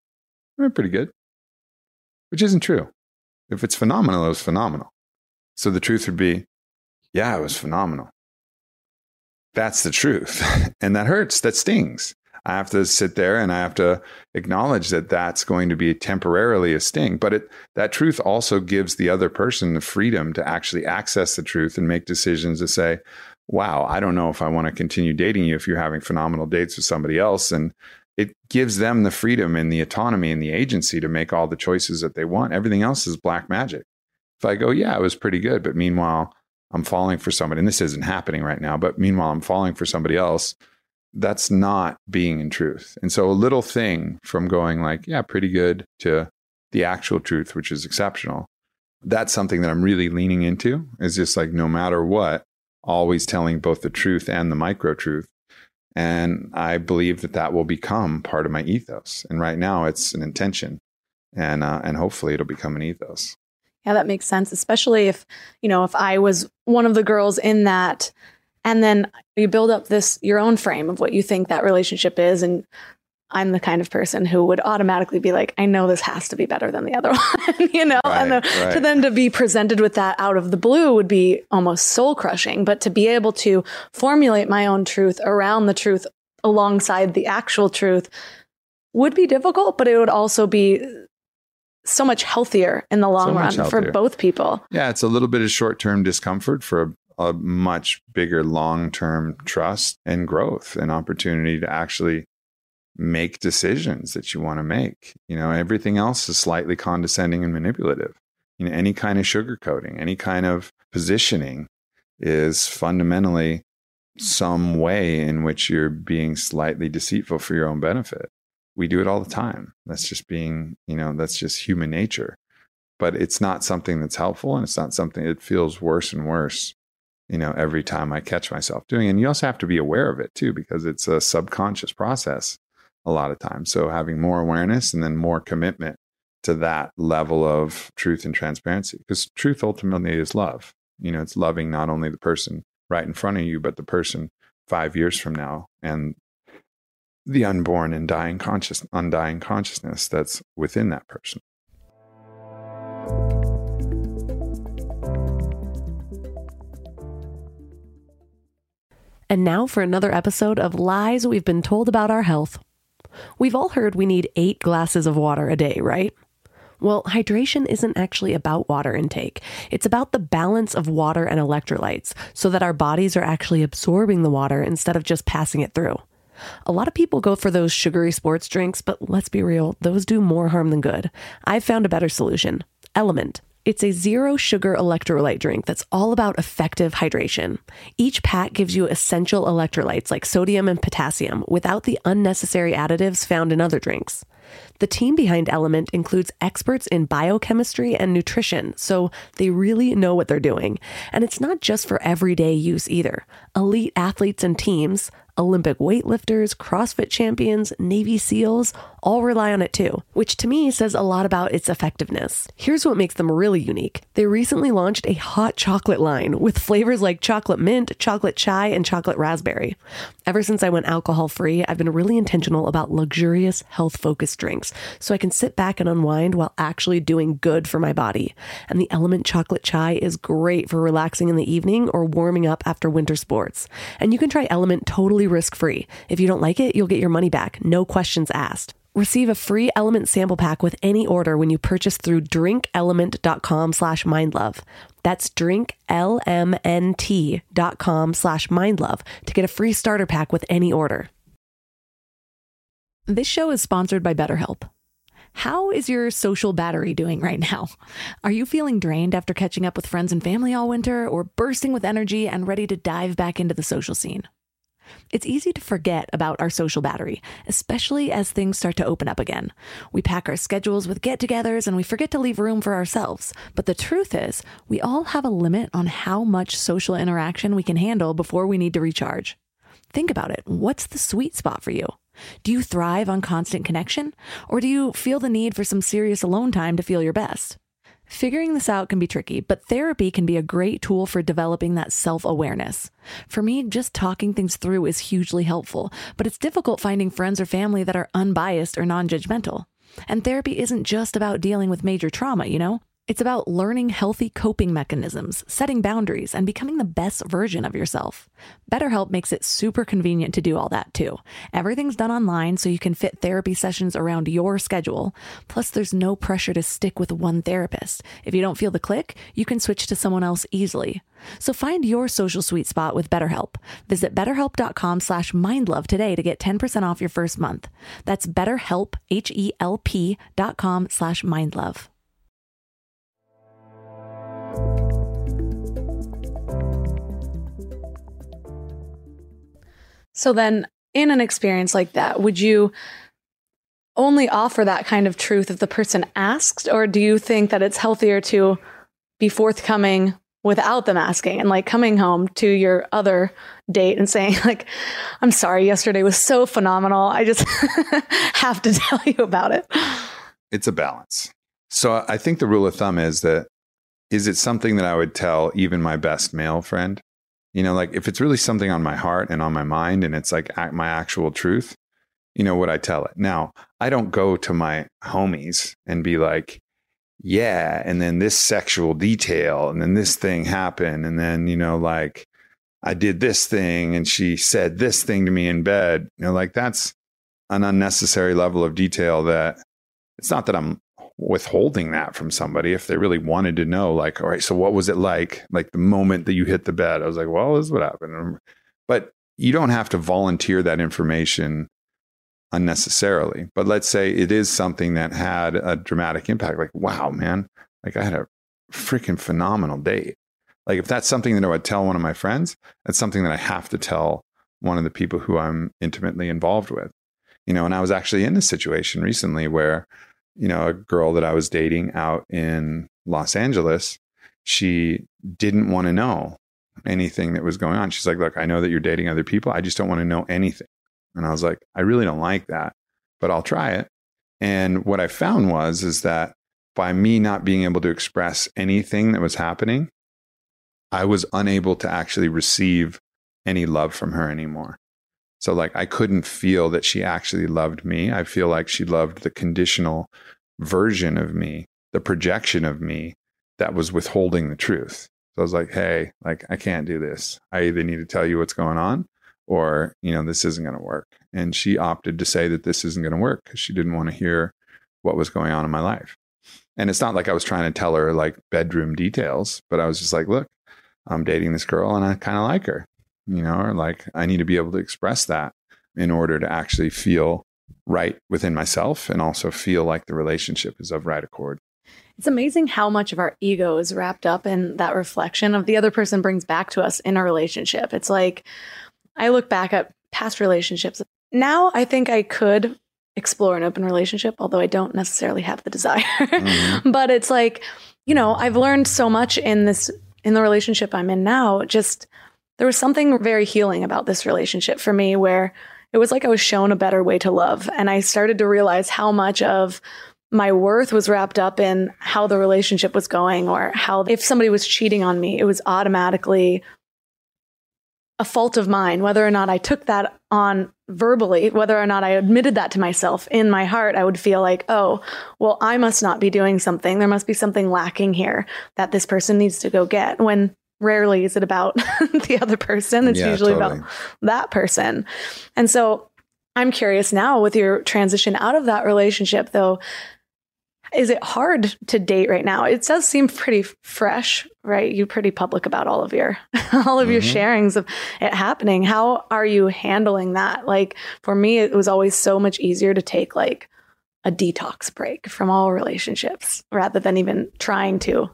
Which isn't true. If it's phenomenal, it was phenomenal. So the truth would be, yeah, it was phenomenal. That's the truth. And that hurts. That stings. I have to sit there and I have to acknowledge that that's going to be temporarily a sting. But that truth also gives the other person the freedom to actually access the truth and make decisions to say, wow, I don't know if I want to continue dating you if you're having phenomenal dates with somebody else. And it gives them the freedom and the autonomy and the agency to make all the choices that they want. Everything else is black magic. If I go, yeah, it was pretty good, but meanwhile, I'm falling for somebody, and this isn't happening right now, but meanwhile, I'm falling for somebody else, that's not being in truth. And so a little thing from going yeah, pretty good, to the actual truth, which is exceptional, that's something that I'm really leaning into, is just no matter what, always telling both the truth and the micro truth. And I believe that will become part of my ethos. And right now it's an intention, and hopefully it'll become an ethos. Yeah, that makes sense, especially if I was one of the girls in that And then you build up your own frame of what you think that relationship is. And I'm the kind of person who would automatically be like, I know this has to be better than the other one, and then to be presented with that out of the blue would be almost soul crushing. But to be able to formulate my own truth around the truth alongside the actual truth would be difficult, but it would also be so much healthier in the long run for both people. Yeah, it's a little bit of short-term discomfort for a much bigger long-term trust and growth and opportunity to actually make decisions that you want to make. Everything else is slightly condescending and manipulative. Any kind of sugarcoating, any kind of positioning is fundamentally some way in which you're being slightly deceitful for your own benefit. We do it all the time. That's just that's just human nature. But it's not something that's helpful, and it's not something that feels worse and worse, every time I catch myself doing it. And you also have to be aware of it too, because it's a subconscious process a lot of times. So having more awareness and then more commitment to that level of truth and transparency, because truth ultimately is love. It's loving not only the person right in front of you, but the person 5 years from now and the unborn and undying consciousness that's within that person. And now for another episode of Lies We've Been Told About Our Health. We've all heard we need 8 glasses of water a day, right? Well, hydration isn't actually about water intake. It's about the balance of water and electrolytes so that our bodies are actually absorbing the water instead of just passing it through. A lot of people go for those sugary sports drinks, but let's be real, those do more harm than good. I've found a better solution. Element. It's a zero sugar electrolyte drink that's all about effective hydration. Each pack gives you essential electrolytes like sodium and potassium without the unnecessary additives found in other drinks. The team behind Element includes experts in biochemistry and nutrition, so they really know what they're doing. And it's not just for everyday use either. Elite athletes and teams, Olympic weightlifters, CrossFit champions, Navy SEALs, all rely on it too, which to me says a lot about its effectiveness. Here's what makes them really unique. They recently launched a hot chocolate line with flavors like chocolate mint, chocolate chai, and chocolate raspberry. Ever since I went alcohol-free, I've been really intentional about luxurious, health-focused drinks, so I can sit back and unwind while actually doing good for my body. And the Element chocolate chai is great for relaxing in the evening or warming up after winter sports. And you can try Element totally risk-free. If you don't like it, you'll get your money back, no questions asked. Receive a free Element sample pack with any order when you purchase through drinkelement.com/mindlove. That's drinklmnt.com/mindlove to get a free starter pack with any order. This show is sponsored by BetterHelp. How is your social battery doing right now? Are you feeling drained after catching up with friends and family all winter, or bursting with energy and ready to dive back into the social scene? It's easy to forget about our social battery, especially as things start to open up again. We pack our schedules with get-togethers and we forget to leave room for ourselves. But the truth is, we all have a limit on how much social interaction we can handle before we need to recharge. Think about it. What's the sweet spot for you? Do you thrive on constant connection? Or do you feel the need for some serious alone time to feel your best? Figuring this out can be tricky, but therapy can be a great tool for developing that self-awareness. For me, just talking things through is hugely helpful, but it's difficult finding friends or family that are unbiased or non-judgmental. And therapy isn't just about dealing with major trauma, It's about learning healthy coping mechanisms, setting boundaries, and becoming the best version of yourself. BetterHelp makes it super convenient to do all that too. Everything's done online so you can fit therapy sessions around your schedule. Plus, there's no pressure to stick with one therapist. If you don't feel the click, you can switch to someone else easily. So find your social sweet spot with BetterHelp. Visit betterhelp.com/mindlove today to get 10% off your first month. That's BetterHelp, HELP.com/mindlove. So then in an experience like that, would you only offer that kind of truth if the person asks, or do you think that it's healthier to be forthcoming without them asking, and like coming home to your other date and saying like, I'm sorry, yesterday was so phenomenal. I just have to tell you about it. It's a balance. So I think the rule of thumb is it something that I would tell even my best male friend? Like if it's really something on my heart and on my mind and it's like my actual truth, would I tell it? Now, I don't go to my homies and be like, yeah, and then this sexual detail and then this thing happened. And then, like I did this thing and she said this thing to me in bed, like that's an unnecessary level of detail that it's not that I'm withholding that from somebody. If they really wanted to know, like, all right, so what was it like the moment that you hit the bed? I was like, well, this is what happened. But you don't have to volunteer that information unnecessarily. But let's say it is something that had a dramatic impact. Like, wow, man, like I had a freaking phenomenal date. Like if that's something that I would tell one of my friends, that's something that I have to tell one of the people who I'm intimately involved with. And I was actually in a situation recently where a girl that I was dating out in Los Angeles, she didn't want to know anything that was going on. She's like, look, I know that you're dating other people. I just don't want to know anything. And I was like, I really don't like that, but I'll try it. And what I found is that by me not being able to express anything that was happening, I was unable to actually receive any love from her anymore. So like I couldn't feel that she actually loved me. I feel like she loved the conditional version of me, the projection of me that was withholding the truth. So I was like, hey, like I can't do this. I either need to tell you what's going on or, this isn't going to work. And she opted to say that this isn't going to work because she didn't want to hear what was going on in my life. And it's not like I was trying to tell her like bedroom details, but I was just like, look, I'm dating this girl and I kind of like her. Or like I need to be able to express that in order to actually feel right within myself and also feel like the relationship is of right accord. It's amazing how much of our ego is wrapped up in that reflection of the other person brings back to us in a relationship. It's like I look back at past relationships. Now I think I could explore an open relationship, although I don't necessarily have the desire. Mm-hmm. But it's like, I've learned so much in the relationship I'm in now. Just there was something very healing about this relationship for me where it was like I was shown a better way to love. And I started to realize how much of my worth was wrapped up in how the relationship was going, or how if somebody was cheating on me, it was automatically a fault of mine, whether or not I took that on verbally, whether or not I admitted that to myself. In my heart, I would feel like, oh, well, I must not be doing something. There must be something lacking here that this person needs to go get, when rarely is it about the other person. It's usually totally about that person. And so I'm curious now, with your transition out of that relationship, though, is it hard to date right now? It does seem pretty fresh, right? You're pretty public about all of your your sharings of it happening. How are you handling that? Like for me, it was always so much easier to take like a detox break from all relationships rather than even trying to.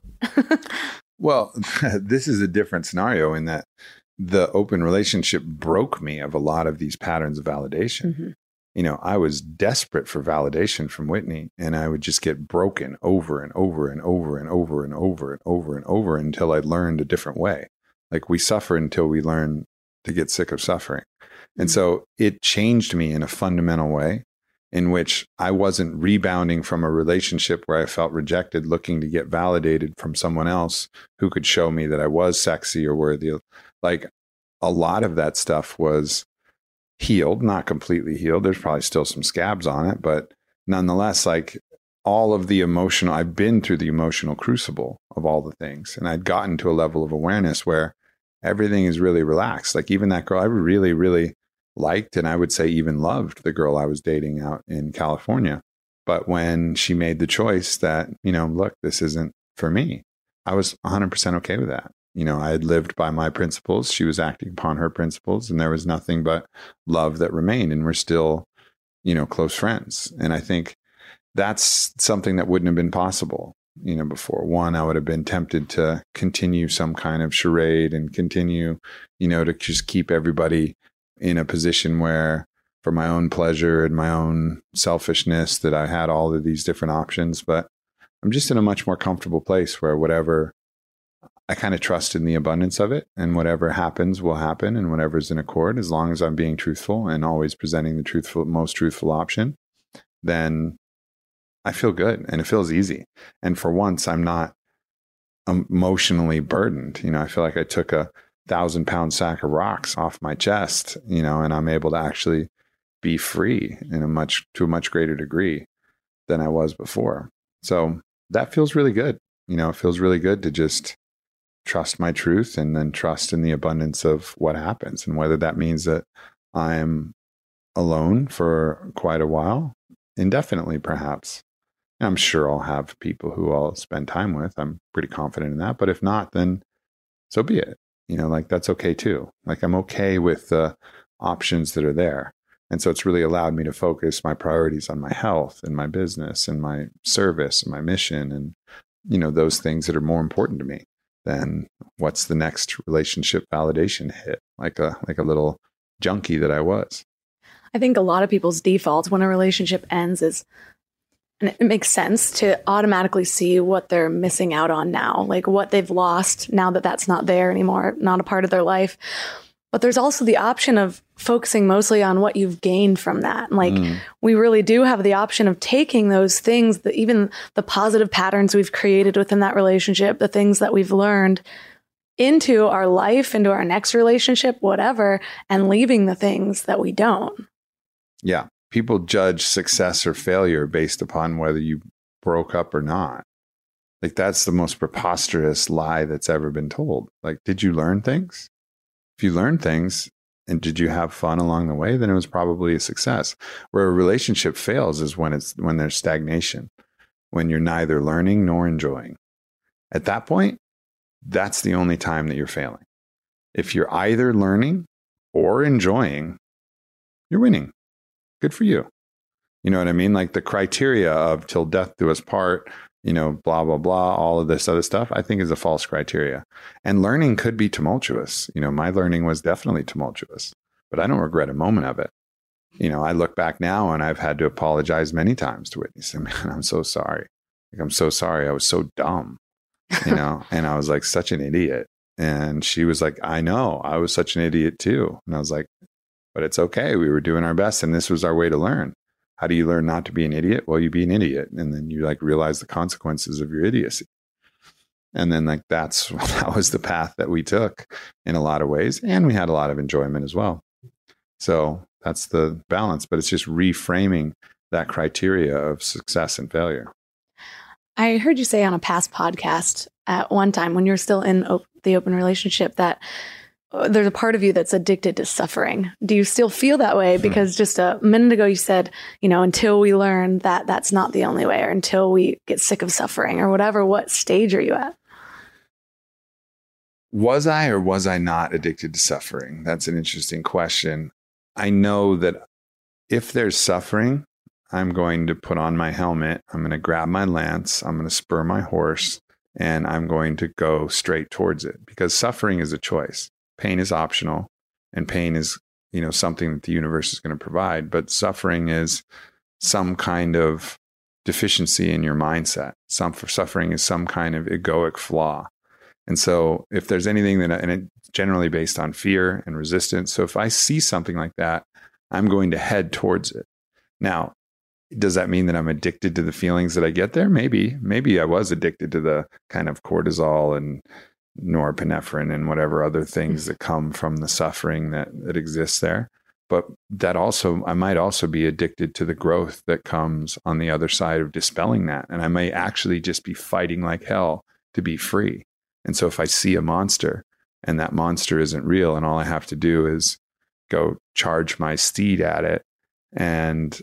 Well, this is a different scenario in that the open relationship broke me of a lot of these patterns of validation. Mm-hmm. I was desperate for validation from Whitney, and I would just get broken over and over and over and over and over and over and over until I learned a different way. Like we suffer until we learn to get sick of suffering. And so it changed me in a fundamental way in which I wasn't rebounding from a relationship where I felt rejected, looking to get validated from someone else who could show me that I was sexy or worthy. Like a lot of that stuff was healed, not completely healed. There's probably still some scabs on it, but nonetheless, like all of the emotional, I've been through the emotional crucible of all the things. And I'd gotten to a level of awareness where everything is really relaxed. Like even that girl, I really, really liked, and I would say even loved the girl I was dating out in California. But when she made the choice that, look, this isn't for me, I was 100% okay with that. I had lived by my principles. She was acting upon her principles, and there was nothing but love that remained. And we're still, close friends. And I think that's something that wouldn't have been possible, before. One, I would have been tempted to continue some kind of charade and continue, to just keep everybody in a position where, for my own pleasure and my own selfishness, that I had all of these different options. But I'm just in a much more comfortable place where whatever, I kind of trust in the abundance of it, and whatever happens will happen, and whatever's in accord, as long as I'm being truthful and always presenting the most truthful option, then I feel good and it feels easy. And for once, I'm not emotionally burdened. I feel like I took a 1,000-pound sack of rocks off my chest, and I'm able to actually be free to a much greater degree than I was before. So that feels really good. It feels really good to just trust my truth and then trust in the abundance of what happens. And whether that means that I'm alone for quite a while, indefinitely perhaps. I'm sure I'll have people who I'll spend time with. I'm pretty confident in that. But if not, then so be it. That's okay too. I'm okay with the options that are there. And so it's really allowed me to focus my priorities on my health and my business and my service and my mission and, those things that are more important to me than what's the next relationship validation hit, like a little junkie that I was. I think a lot of people's default when a relationship ends is, and it makes sense to automatically see what they're missing out on now, like what they've lost now that that's not there anymore, not a part of their life. But there's also the option of focusing mostly on what you've gained from that. We really do have the option of taking those things, even the positive patterns we've created within that relationship, the things that we've learned into our life, into our next relationship, whatever, and leaving the things that we don't. Yeah. People judge success or failure based upon whether you broke up or not. That's the most preposterous lie that's ever been told. Did you learn things? If you learned things and did you have fun along the way, then it was probably a success. Where a relationship fails is when there's stagnation, when you're neither learning nor enjoying. At that point, that's the only time that you're failing. If you're either learning or enjoying, you're winning. Good for you. You know what I mean? The criteria of till death do us part, blah, blah, blah, all of this other stuff, I think is a false criteria. And learning could be tumultuous. My learning was definitely tumultuous, but I don't regret a moment of it. I look back now and I've had to apologize many times to Whitney. Say, man, I'm so sorry. I'm so sorry. I was so dumb, and I was such an idiot. And she was like, I know, I was such an idiot too. And I was like, but it's okay. We were doing our best and this was our way to learn. How do you learn not to be an idiot? Well, you be an idiot. And then you realize the consequences of your idiocy. And then that was the path that we took in a lot of ways. And we had a lot of enjoyment as well. So that's the balance, but it's just reframing that criteria of success and failure. I heard you say on a past podcast at one time when you're still in the open relationship that there's a part of you that's addicted to suffering. Do you still feel that way? Because just a minute ago you said, until we learn that that's not the only way, or until we get sick of suffering or whatever. What stage are you at? Was I or was I not addicted to suffering? That's an interesting question. I know that if there's suffering, I'm going to put on my helmet. I'm going to grab my lance. I'm going to spur my horse, and I'm going to go straight towards it, because suffering is a choice. Pain is optional, and pain is, something that the universe is going to provide. But suffering is some kind of deficiency in your mindset. Suffering is some kind of egoic flaw. And so if there's anything and it's generally based on fear and resistance. So if I see something like that, I'm going to head towards it. Now, does that mean that I'm addicted to the feelings that I get there? Maybe I was addicted to the kind of cortisol and norepinephrine and whatever other things that come from the suffering that exists there. But I might also be addicted to the growth that comes on the other side of dispelling that. And I may actually just be fighting like hell to be free. And so if I see a monster and that monster isn't real, and all I have to do is go charge my steed at it and,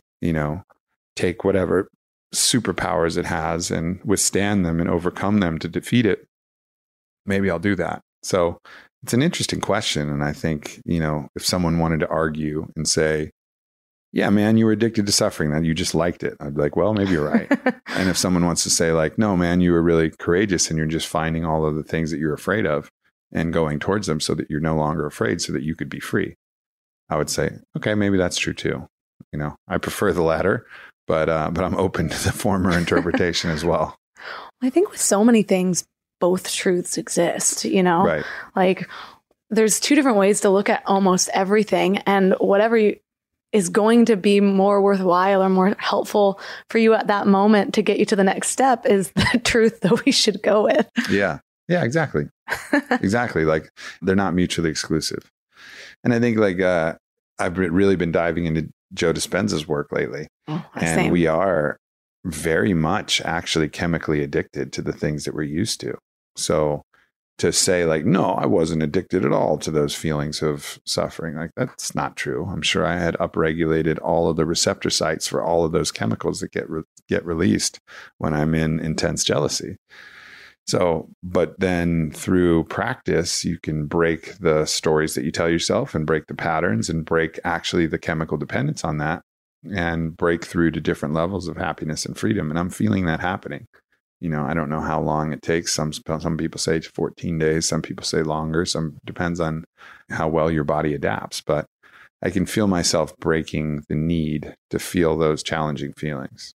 take whatever superpowers it has and withstand them and overcome them to defeat it, maybe I'll do that. So it's an interesting question. And I think, if someone wanted to argue and say, yeah, man, you were addicted to suffering, that you just liked it, I'd be like, well, maybe you're right. And if someone wants to say no, man, you were really courageous and you're just finding all of the things that you're afraid of and going towards them so that you're no longer afraid so that you could be free, I would say, okay, maybe that's true too. I prefer the latter, but I'm open to the former interpretation as well. I think with so many things, both truths exist, Right. There's two different ways to look at almost everything, and whatever is going to be more worthwhile or more helpful for you at that moment to get you to the next step is the truth that we should go with. Yeah. Yeah, exactly. Exactly. Like they're not mutually exclusive. And I think like I've really been diving into Joe Dispenza's work lately. Oh, and same. we are very much actually chemically addicted to the things that we're used to. So to say like, no, I wasn't addicted at all to those feelings of suffering, like that's not true. I'm sure I had upregulated all of the receptor sites for all of those chemicals that get released when I'm in intense jealousy. So, but then through practice, you can break the stories that you tell yourself and break the patterns and break actually the chemical dependence on that and break through to different levels of happiness and freedom. And I'm feeling that happening. You know, I don't know how long it takes. Some people say 14 days. Some people say longer. Some depends on how well your body adapts. But I can feel myself breaking the need to feel those challenging feelings.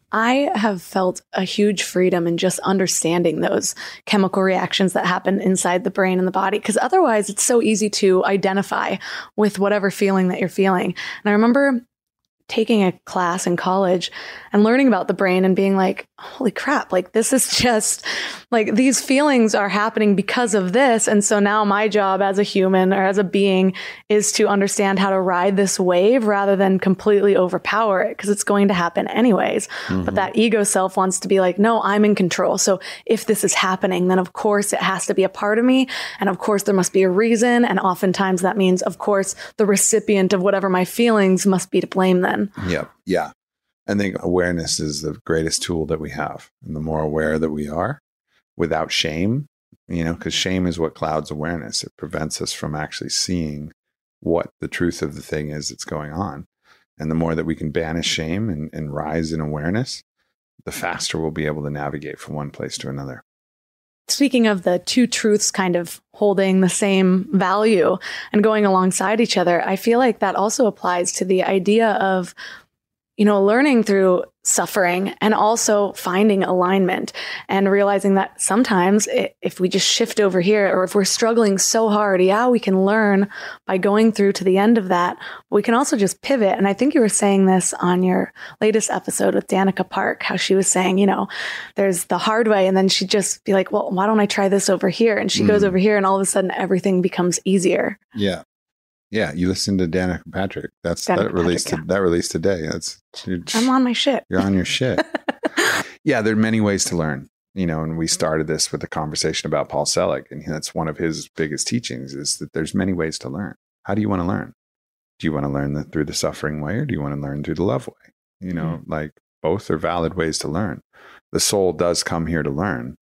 I have felt a huge freedom in just understanding those chemical reactions that happen inside the brain and the body, because otherwise it's so easy to identify with whatever feeling that you're feeling. And I remember taking a class in college and learning about the brain and being like, holy crap, like this is just like these feelings are happening because of this. And so now my job as a human or as a being is to understand how to ride this wave rather than completely overpower it, because it's going to happen anyways. Mm-hmm. But that ego self wants to be like, no, I'm in control. So if this is happening, then of course it has to be a part of me. And of course there must be a reason. And oftentimes that means, of course, the recipient of whatever my feelings must be to blame then. Yep. Yeah. I think awareness is the greatest tool that we have. And the more aware that we are without shame, you know, because shame is what clouds awareness. It prevents us from actually seeing what the truth of the thing is that's going on. And the more that we can banish shame and rise in awareness, the faster we'll be able to navigate from one place to another. Speaking of the two truths kind of holding the same value and going alongside each other, I feel like that also applies to the idea of, you know, learning through suffering and also finding alignment and realizing that sometimes if we just shift over here, or if we're struggling so hard, yeah, we can learn by going through to the end of that. We can also just pivot. And I think you were saying this on your latest episode with Danica Park, how she was saying, you know, there's the hard way. And then she'd just be like, well, why don't I try this over here? And she goes over here and all of a sudden everything becomes easier. Yeah. Yeah, you listen to Danica Patrick. That released today. I'm on my shit. You're on your shit. Yeah, there are many ways to learn. You know, and we started this with a conversation about Paul Selig, and that's one of his biggest teachings is that there's many ways to learn. How do you want to learn? Do you want to learn through the suffering way, or do you want to learn through the love way? You know, like both are valid ways to learn. The soul does come here to learn,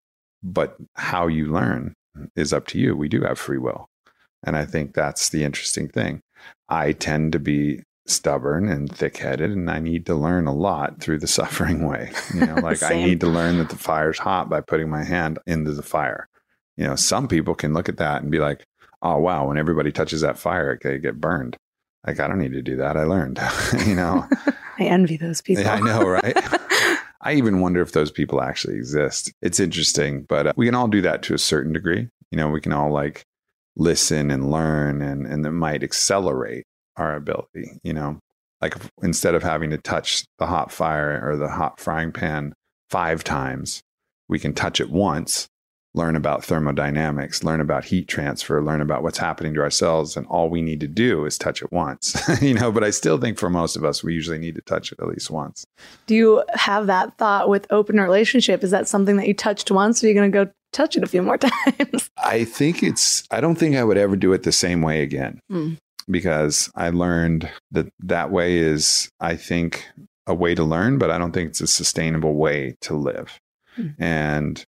but how you learn is up to you. We do have free will. And I think that's the interesting thing. I tend to be stubborn and thick-headed, and I need to learn a lot through the suffering way. You know, like I need to learn that the fire's hot by putting my hand into the fire. You know, some people can look at that and be like, oh, wow, when everybody touches that fire, they get burned. Like, I don't need to do that. I learned, you know. I envy those people. Yeah, I know, right? I even wonder if those people actually exist. It's interesting, but we can all do that to a certain degree. You know, we can all like listen and learn, and that might accelerate our ability, you know, like instead of having to touch the hot fire or the hot frying pan 5 times, we can touch it once, learn about thermodynamics, learn about heat transfer, learn about what's happening to our cells. And all we need to do is touch it once, you know, but I still think for most of us, we usually need to touch it at least once. Do you have that thought with open relationship? Is that something that you touched once, or you're going to go touch it a few more times? I don't think I would ever do it the same way again, because I learned that way is, I think, a way to learn, but I don't think it's a sustainable way to live. And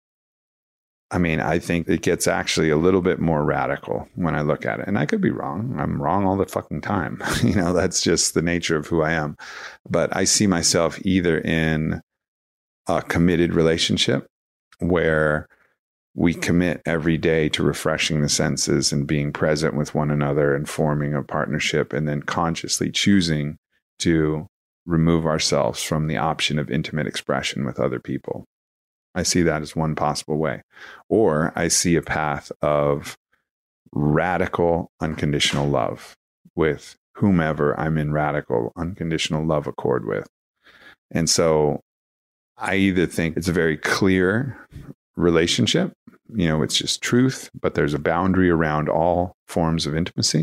I mean, I think it gets actually a little bit more radical when I look at it. And I could be wrong. I'm wrong all the fucking time. You know, that's just the nature of who I am. But I see myself either in a committed relationship where we commit every day to refreshing the senses and being present with one another and forming a partnership, and then consciously choosing to remove ourselves from the option of intimate expression with other people. I see that as one possible way. Or I see a path of radical, unconditional love with whomever I'm in radical, unconditional love accord with. And so I either think it's a very clear relationship. It's just truth, but there's a boundary around all forms of intimacy.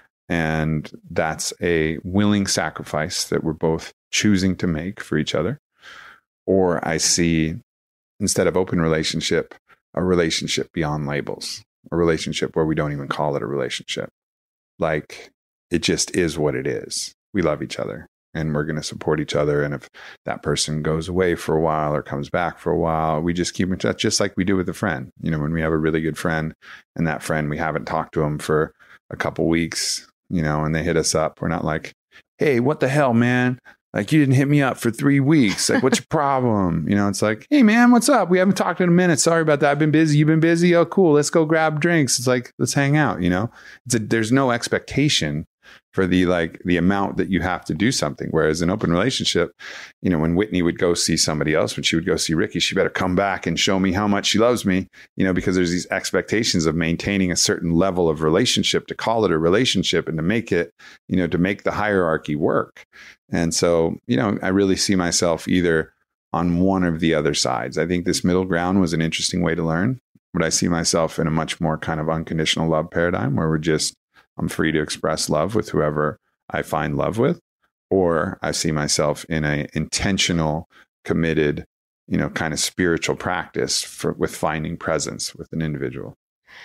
And that's a willing sacrifice that we're both choosing to make for each other. Or I see, instead of open relationship, a relationship beyond labels, a relationship where we don't even call it a relationship. Like, it just is what it is. We love each other and we're going to support each other. And if that person goes away for a while or comes back for a while, we just keep in touch, just like we do with a friend. When we have a really good friend and that friend, we haven't talked to them for a couple weeks, and they hit us up. We're not like, hey, what the hell, man? Like, you didn't hit me up for 3 weeks. Like, what's your problem? It's like, hey, man, what's up? We haven't talked in a minute. Sorry about that. I've been busy. You've been busy. Oh, cool. Let's go grab drinks. It's like, let's hang out. There's no expectation for the amount that you have to do something. Whereas an open relationship, when Whitney would go see somebody else, when she would go see Ricky, she better come back and show me how much she loves me, because there's these expectations of maintaining a certain level of relationship to call it a relationship and to make it, to make the hierarchy work. And so, I really see myself either on one of the other sides. I think this middle ground was an interesting way to learn, but I see myself in a much more kind of unconditional love paradigm where I'm free to express love with whoever I find love with, or I see myself in a intentional, committed, kind of spiritual practice with finding presence with an individual.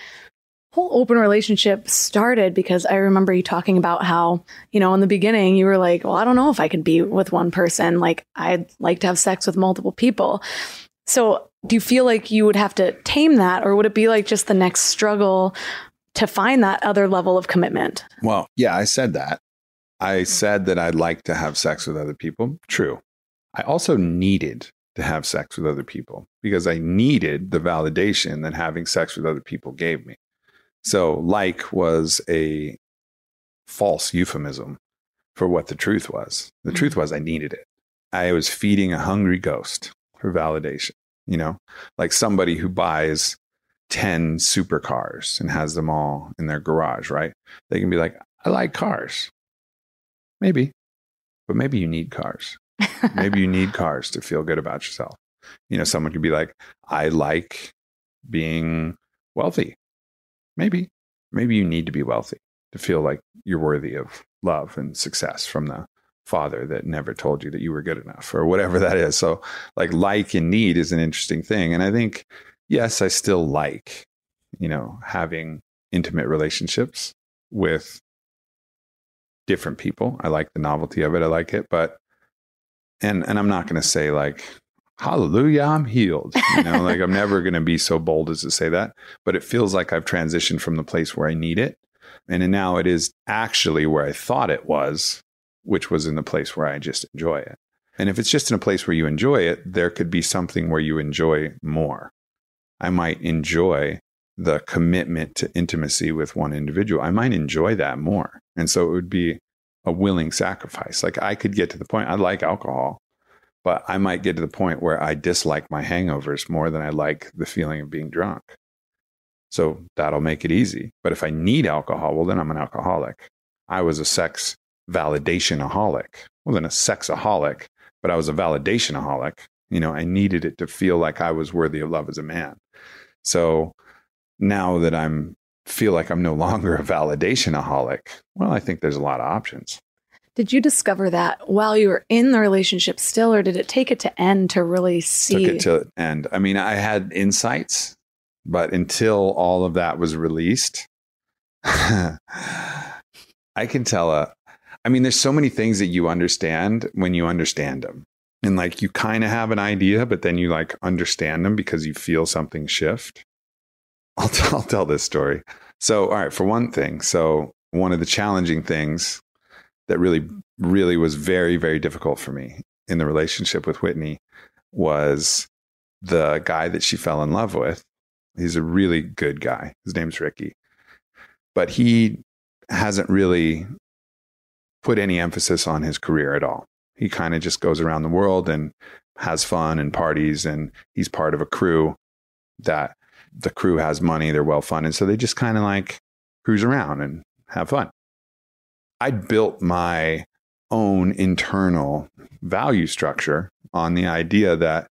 Whole open relationship started because I remember you talking about how, in the beginning you were like, well, I don't know if I could be with one person. Like, I'd like to have sex with multiple people. So do you feel like you would have to tame that, or would it be like just the next struggle to find that other level of commitment? Well, yeah, I said that. I said that I'd like to have sex with other people. True. I also needed to have sex with other people because I needed the validation that having sex with other people gave me. So like was a false euphemism for what the truth was. The truth was I needed it. I was feeding a hungry ghost for validation, like somebody who buys 10 supercars and has them all in their garage, right? They can be like, I like cars. Maybe, but maybe you need cars. Maybe you need cars to feel good about yourself. Someone could be like, I like being wealthy. Maybe you need to be wealthy to feel like you're worthy of love and success from the father that never told you that you were good enough or whatever that is. So like and need is an interesting thing. And I think, yes, I still like, having intimate relationships with different people. I like the novelty of it. I like it. But, and I'm not going to say like, hallelujah, I'm healed. Like I'm never going to be so bold as to say that. But it feels like I've transitioned from the place where I need it. And now it is actually where I thought it was, which was in the place where I just enjoy it. And if it's just in a place where you enjoy it, there could be something where you enjoy more. I might enjoy the commitment to intimacy with one individual. I might enjoy that more. And so it would be a willing sacrifice. Like I could get to the point, I like alcohol, but I might get to the point where I dislike my hangovers more than I like the feeling of being drunk. So that'll make it easy. But if I need alcohol, well, then I'm an alcoholic. I was a sex validation-aholic. Well, then a sexaholic, but I was a validation-aholic. I needed it to feel like I was worthy of love as a man. So now that feel like I'm no longer a validation-aholic, well, I think there's a lot of options. Did you discover that while you were in the relationship still, or did it take it to end to really see? Took it to end. I mean, I had insights, but until all of that was released, I can tell there's so many things that you understand when you understand them. And like you kind of have an idea, but then you like understand them because you feel something shift. I'll tell this story. So, all right, for one thing, so one of the challenging things that really, really was very, very difficult for me in the relationship with Whitney was the guy that she fell in love with. He's a really good guy. His name's Ricky. But he hasn't really put any emphasis on his career at all. He kind of just goes around the world and has fun and parties, and he's part of a crew that the crew has money, they're well funded, so they just kind of like cruise around and have fun. I built my own internal value structure on the idea that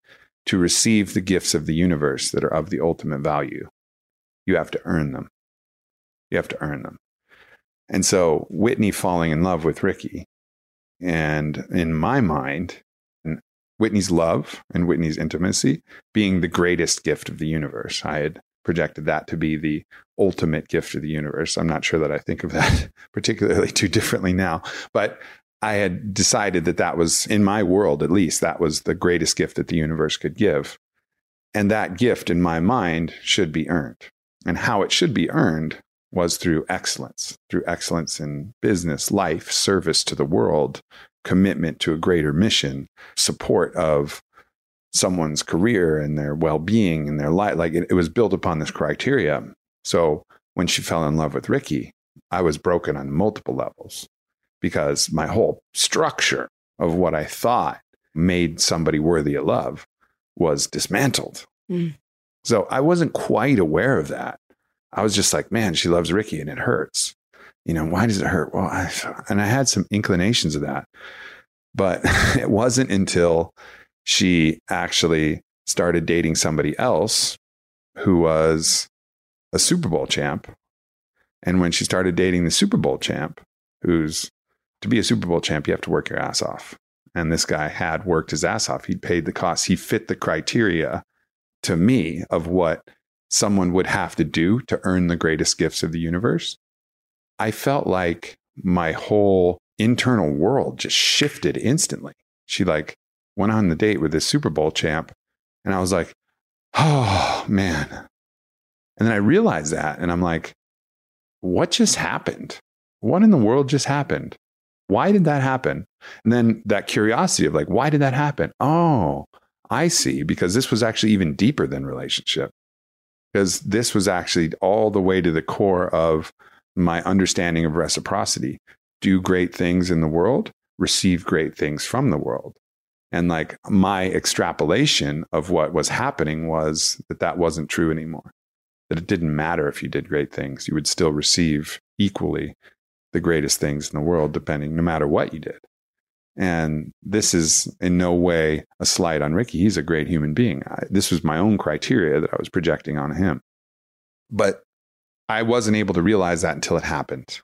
to receive the gifts of the universe that are of the ultimate value, you have to earn them. You have to earn them. And so Whitney falling in love with Ricky, and in my mind, Whitney's love and Whitney's intimacy being the greatest gift of the universe. I had projected that to be the ultimate gift of the universe. I'm not sure that I think of that particularly too differently now, but I had decided that that was, in my world at least, that was the greatest gift that the universe could give. And that gift, in my mind, should be earned. And how it should be earned was through excellence in business, life, service to the world, commitment to a greater mission, support of someone's career and their well-being and their life. Like it was built upon this criteria. So when she fell in love with Ricky, I was broken on multiple levels because my whole structure of what I thought made somebody worthy of love was dismantled. So I wasn't quite aware of that. I was just like, man, she loves Ricky and it hurts. You know, why does it hurt? Well, I had some inclinations of that, but it wasn't until she actually started dating somebody else who was a Super Bowl champ. And when she started dating the Super Bowl champ, to be a Super Bowl champ, you have to work your ass off. And this guy had worked his ass off. He'd paid the cost. He fit the criteria to me of what someone would have to do to earn the greatest gifts of the universe. I felt like my whole internal world just shifted instantly. She like went on the date with this Super Bowl champ. And I was like, oh man. And then I realized that. And I'm like, what just happened? What in the world just happened? Why did that happen? And then that curiosity of like, why did that happen? Oh, I see. Because this was actually even deeper than relationship. Because this was actually all the way to the core of my understanding of reciprocity. Do great things in the world, receive great things from the world. And like my extrapolation of what was happening was that wasn't true anymore. That it didn't matter if you did great things. You would still receive equally the greatest things in the world, no matter what you did. And this is in no way a slight on Ricky. He's a great human being. This was my own criteria that I was projecting on him. But I wasn't able to realize that until it happened.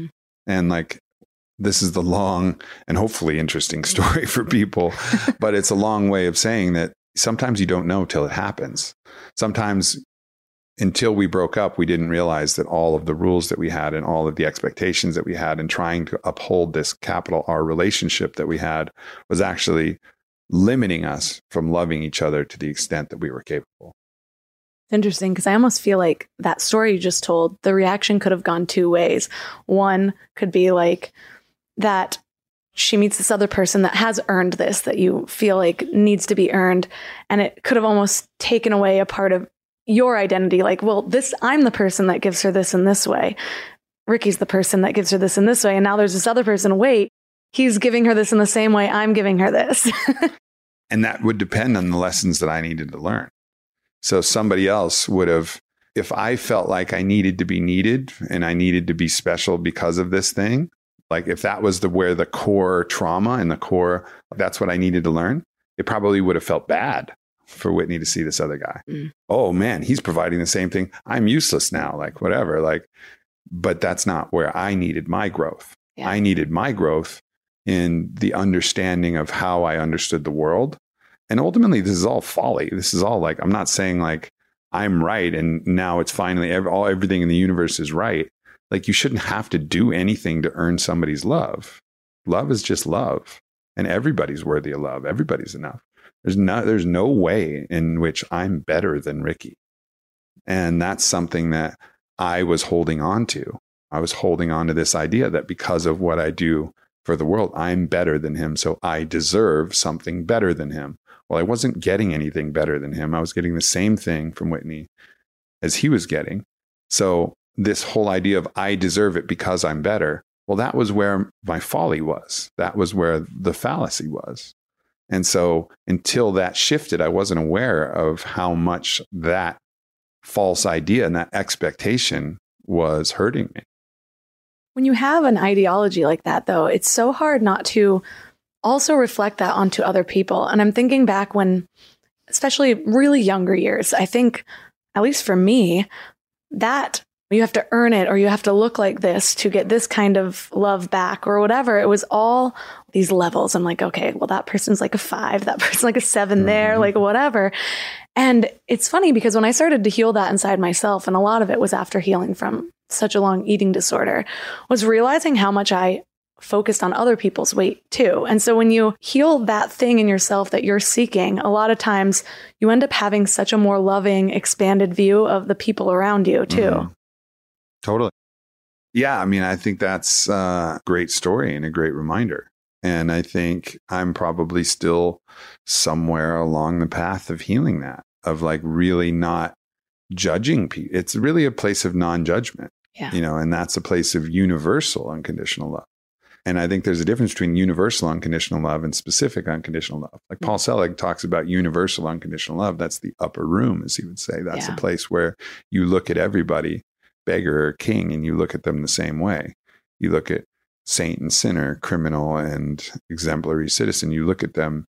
And like, this is the long and hopefully interesting story for people, but it's a long way of saying that sometimes you don't know till it happens. Sometimes until we broke up, we didn't realize that all of the rules that we had and all of the expectations that we had in trying to uphold this capital R relationship that we had was actually limiting us from loving each other to the extent that we were capable. Interesting, because I almost feel like that story you just told, the reaction could have gone two ways. One could be like that she meets this other person that has earned this, that you feel like needs to be earned. And it could have almost taken away a part of your identity. Like, well, I'm the person that gives her this in this way. Ricky's the person that gives her this in this way. And now there's this other person. Wait, he's giving her this in the same way I'm giving her this. And that would depend on the lessons that I needed to learn. So somebody else would have, if I felt like I needed to be needed and I needed to be special because of this thing, like if that was where the core trauma and the core, that's what I needed to learn, it probably would have felt bad for Whitney to see this other guy. Oh man, he's providing the same thing. I'm useless now, like whatever. Like, but that's not where I needed my growth. Yeah. I needed my growth in the understanding of how I understood the world. And ultimately, this is all folly. This is all like, I'm not saying like I'm right and now it's finally everything in the universe is right. Like you shouldn't have to do anything to earn somebody's love. Love is just love. And everybody's worthy of love. Everybody's enough. There's no way in which I'm better than Ricky. And that's something that I was holding on to. I was holding on to this idea that because of what I do for the world, I'm better than him. So I deserve something better than him. Well, I wasn't getting anything better than him. I was getting the same thing from Whitney as he was getting. So this whole idea of I deserve it because I'm better, well, that was where my folly was. That was where the fallacy was. And so until that shifted, I wasn't aware of how much that false idea and that expectation was hurting me. When you have an ideology like that, though, it's so hard not to also reflect that onto other people. And I'm thinking back when especially really younger years, I think, at least for me, that you have to earn it or you have to look like this to get this kind of love back or whatever. It was all these levels. I'm like, okay, well, that person's like a 5, that person's like a 7 there, like whatever. And it's funny because when I started to heal that inside myself, and a lot of it was after healing from such a long eating disorder, was realizing how much I focused on other people's weight too. And so when you heal that thing in yourself that you're seeking, a lot of times you end up having such a more loving, expanded view of the people around you too. Mm-hmm. Totally. Yeah. I mean, I think that's a great story and a great reminder. And I think I'm probably still somewhere along the path of healing that, of like really not judging people. It's really a place of non-judgment, and that's a place of universal unconditional love. And I think there's a difference between universal unconditional love and specific unconditional love. Like Paul Selig talks about universal unconditional love. That's the upper room, as he would say. That's a place where you look at everybody, beggar or king, and you look at them the same way. You look at saint and sinner, criminal and exemplary citizen. You look at them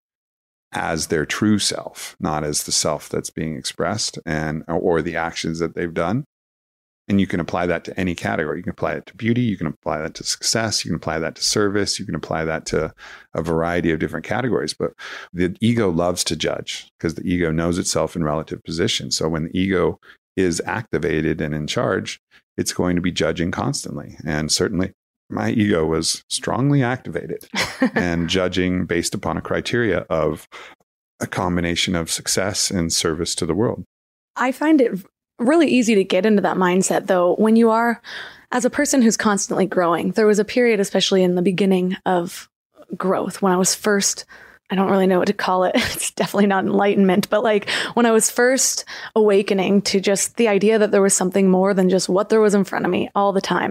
as their true self, not as the self that's being expressed or the actions that they've done. And you can apply that to any category. You can apply it to beauty. You can apply that to success. You can apply that to service. You can apply that to a variety of different categories. But the ego loves to judge because the ego knows itself in relative position. So when the ego is activated and in charge, it's going to be judging constantly. And certainly my ego was strongly activated and judging based upon a criteria of a combination of success and service to the world. I find it really easy to get into that mindset, though, when you are, as a person who's constantly growing. There was a period, especially in the beginning of growth, when I was first, I don't really know what to call it. It's definitely not enlightenment, but like when I was first awakening to just the idea that there was something more than just what there was in front of me all the time.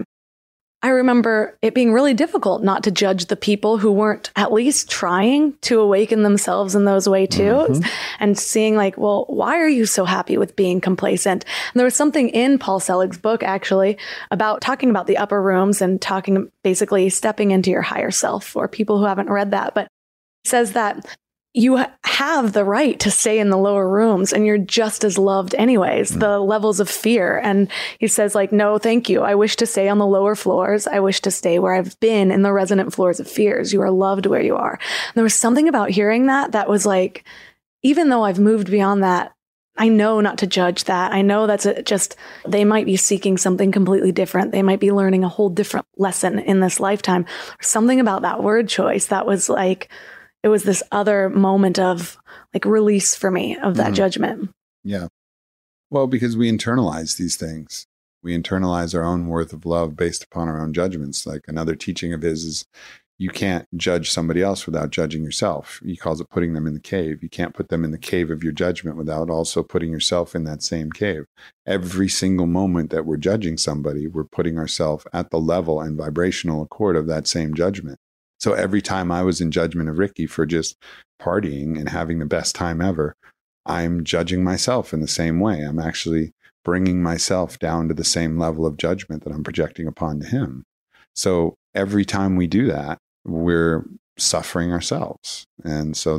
I remember it being really difficult not to judge the people who weren't at least trying to awaken themselves in those ways too, and seeing like, well, why are you so happy with being complacent? And there was something in Paul Selig's book actually about talking about the upper rooms and talking basically stepping into your higher self for people who haven't read that. But it says that you have the right to stay in the lower rooms and you're just as loved anyways, the levels of fear. And he says like, no, thank you. I wish to stay on the lower floors. I wish to stay where I've been in the resonant floors of fears. You are loved where you are. And there was something about hearing that was like, even though I've moved beyond that, I know not to judge that. I know that's just, they might be seeking something completely different. They might be learning a whole different lesson in this lifetime. Something about that word choice that was like, it was this other moment of like release for me of that judgment. Yeah. Well, because we internalize these things. We internalize our own worth of love based upon our own judgments. Like another teaching of his is you can't judge somebody else without judging yourself. He calls it putting them in the cave. You can't put them in the cave of your judgment without also putting yourself in that same cave. Every single moment that we're judging somebody, we're putting ourselves at the level and vibrational accord of that same judgment. So every time I was in judgment of Ricky for just partying and having the best time ever, I'm judging myself in the same way. I'm actually bringing myself down to the same level of judgment that I'm projecting upon him. So every time we do that, we're suffering ourselves. And so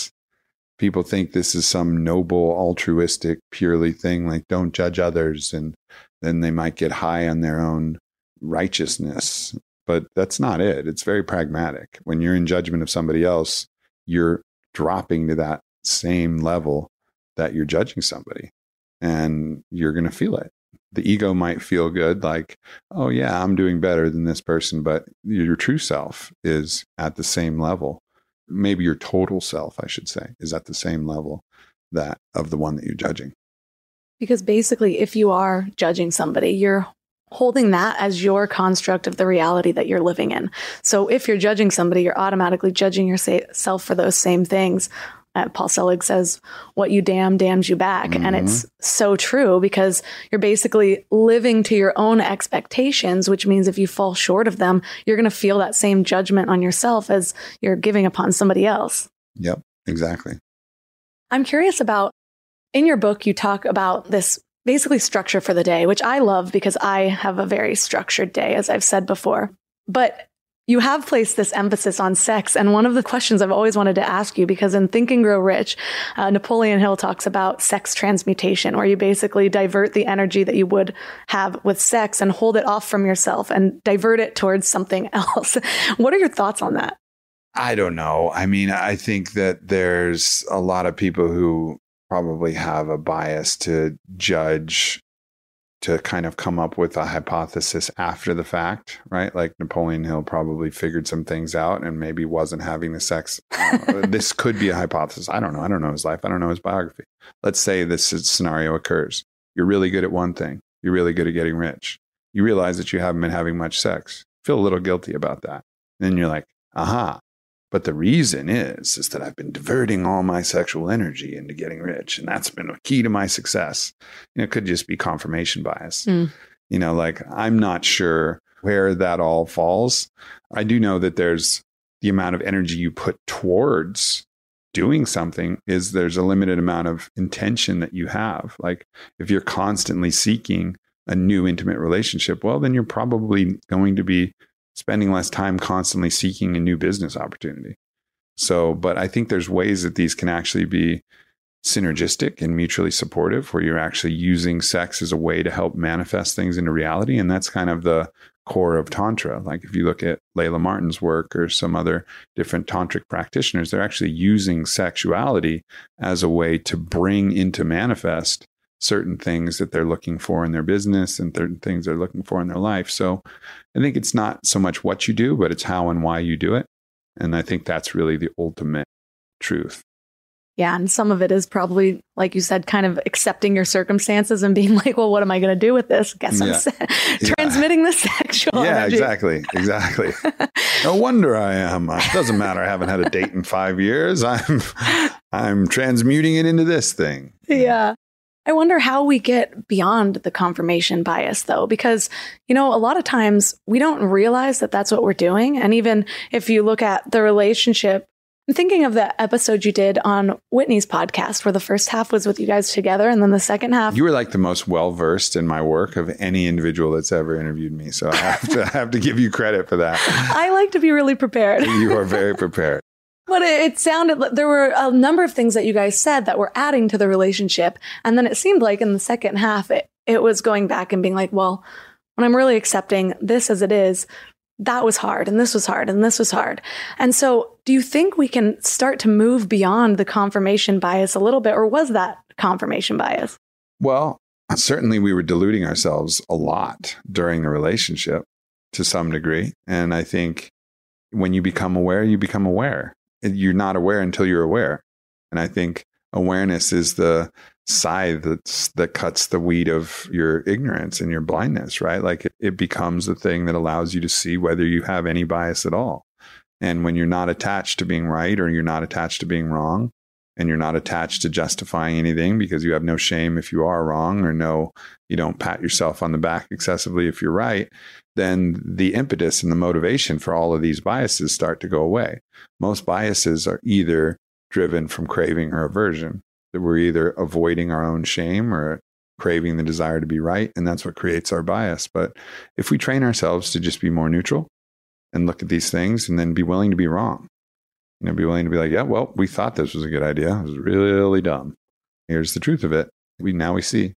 people think this is some noble, altruistic, purely thing, like don't judge others. And then they might get high on their own righteousness. But that's not it. It's very pragmatic. When you're in judgment of somebody else, you're dropping to that same level that you're judging somebody, and you're going to feel it. The ego might feel good, like, oh yeah, I'm doing better than this person, but your true self is at the same level. Maybe your total self, I should say, is at the same level that of the one that you're judging. Because basically, if you are judging somebody, you're holding that as your construct of the reality that you're living in. So if you're judging somebody, you're automatically judging yourself for those same things. Paul Selig says, what you damn damns you back. And it's so true because you're basically living to your own expectations, which means if you fall short of them, you're going to feel that same judgment on yourself as you're giving upon somebody else. Yep, exactly. I'm curious about, in your book, you talk about this basically structure for the day, which I love because I have a very structured day, as I've said before. But You have placed this emphasis on sex. And one of the questions I've always wanted to ask you, because in Think and Grow Rich, Napoleon Hill talks about sex transmutation, where you basically divert the energy that you would have with sex and hold it off from yourself and divert it towards something else. What are your thoughts on that? I don't know. I mean, I think that there's a lot of people who probably have a bias to judge, to kind of come up with a hypothesis after the fact, right? Like Napoleon Hill probably figured some things out and maybe wasn't having the sex. This could be a hypothesis. I don't know. I don't know his life. I don't know his biography. Let's say this scenario occurs. You're really good at one thing. You're really good at getting rich. You realize that you haven't been having much sex. Feel a little guilty about that. And then you're like, aha. But the reason is that I've been diverting all my sexual energy into getting rich. And that's been a key to my success. It could just be confirmation bias. Like I'm not sure where that all falls. I do know that there's the amount of energy you put towards doing something is there's a limited amount of intention that you have. Like if you're constantly seeking a new intimate relationship, well, then you're probably going to be spending less time constantly seeking a new business opportunity. So, but I think there's ways that these can actually be synergistic and mutually supportive, where you're actually using sex as a way to help manifest things into reality. And that's kind of the core of Tantra. Like if you look at Layla Martin's work or some other different tantric practitioners, they're actually using sexuality as a way to bring into manifest certain things that they're looking for in their business and certain things they're looking for in their life. So I think it's not so much what you do, but it's how and why you do it. And I think that's really the ultimate truth. Yeah. And some of it is probably, like you said, kind of accepting your circumstances and being like, well, what am I going to do with this? Guess I'm transmitting the sexual energy. Exactly. No wonder I am. It doesn't matter. I haven't had a date in 5 years. I'm transmuting it into this thing. Yeah. I wonder how we get beyond the confirmation bias, though, because, a lot of times we don't realize that that's what we're doing. And even if you look at the relationship, I'm thinking of the episode you did on Whitney's podcast, where the first half was with you guys together. And then the second half. You were like the most well-versed in my work of any individual that's ever interviewed me. So I have to give you credit for that. I like to be really prepared. You are very prepared. But it sounded like there were a number of things that you guys said that were adding to the relationship. And then it seemed like in the second half, it was going back and being like, well, when I'm really accepting this as it is, that was hard and this was hard and this was hard. And so do you think we can start to move beyond the confirmation bias a little bit, or was that confirmation bias? Well, certainly we were deluding ourselves a lot during the relationship to some degree. And I think when you become aware, you become aware. You're not aware until you're aware. And I think awareness is the scythe that cuts the weed of your ignorance and your blindness, right? Like it becomes the thing that allows you to see whether you have any bias at all. And when you're not attached to being right, or you're not attached to being wrong, and you're not attached to justifying anything because you have no shame if you are wrong, or you don't pat yourself on the back excessively if you're right, then the impetus and the motivation for all of these biases start to go away. Most biases are either driven from craving or aversion, that we're either avoiding our own shame or craving the desire to be right. And that's what creates our bias. But if we train ourselves to just be more neutral and look at these things and then be willing to be wrong, be willing to be like, yeah, well, we thought this was a good idea. It was really dumb. Here's the truth of it. Now we see.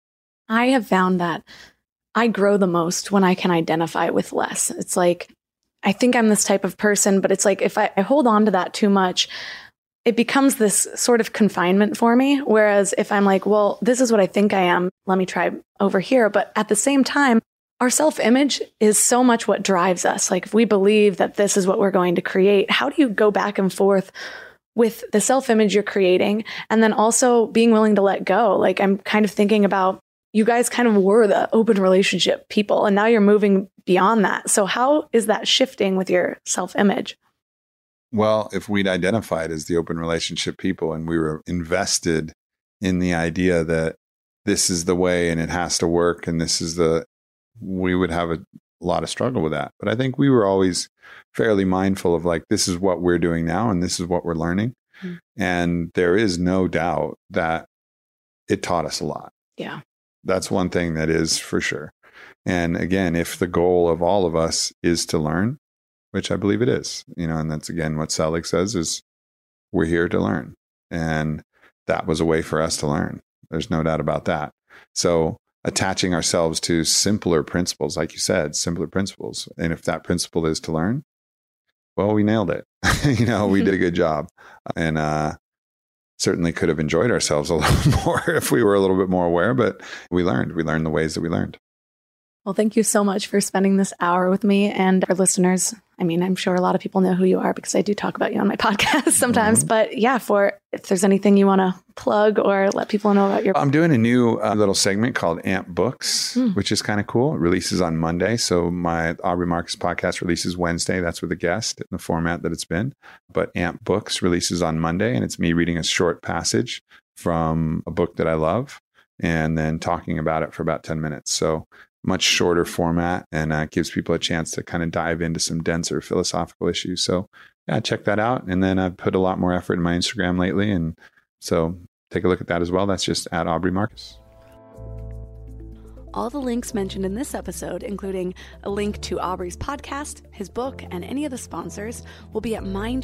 I have found that I grow the most when I can identify with less. It's like, I think I'm this type of person, but it's like, if I hold on to that too much, it becomes this sort of confinement for me. Whereas if I'm like, well, this is what I think I am, let me try over here. But at the same time, our self-image is so much what drives us. Like if we believe that this is what we're going to create, how do you go back and forth with the self-image you're creating and then also being willing to let go? Like I'm kind of thinking about, you guys kind of were the open relationship people, and now you're moving beyond that. So how is that shifting with your self-image? Well, if we'd identified as the open relationship people and we were invested in the idea that this is the way and it has to work and we would have a lot of struggle with that. But I think we were always fairly mindful of like, this is what we're doing now and this is what we're learning. Mm-hmm. And there is no doubt that it taught us a lot. Yeah. That's one thing that is for sure. And again, if the goal of all of us is to learn, which I believe it is, and that's again what Selig says is we're here to learn. And that was a way for us to learn. There's no doubt about that. So attaching ourselves to simpler principles, like you said, simpler principles. And if that principle is to learn, well, we nailed it. We did a good job. And certainly could have enjoyed ourselves a little more if we were a little bit more aware, but we learned the ways that we learned. Well, thank you so much for spending this hour with me and our listeners. I mean, I'm sure a lot of people know who you are because I do talk about you on my podcast sometimes. But yeah, if there's anything you want to plug or let people know about your... I'm doing a new little segment called AMP Books, which is kind of cool. It releases on Monday. So my Aubrey Marcus podcast releases Wednesday. That's with a guest in the format that it's been. But AMP Books releases on Monday, and it's me reading a short passage from a book that I love and then talking about it for about 10 minutes. So much shorter format, and gives people a chance to kind of dive into some denser philosophical issues. So yeah, check that out. And then I've put a lot more effort in my Instagram lately. And so take a look at that as well. That's just at Aubrey Marcus. All the links mentioned in this episode, including a link to Aubrey's podcast, his book, and any of the sponsors, will be at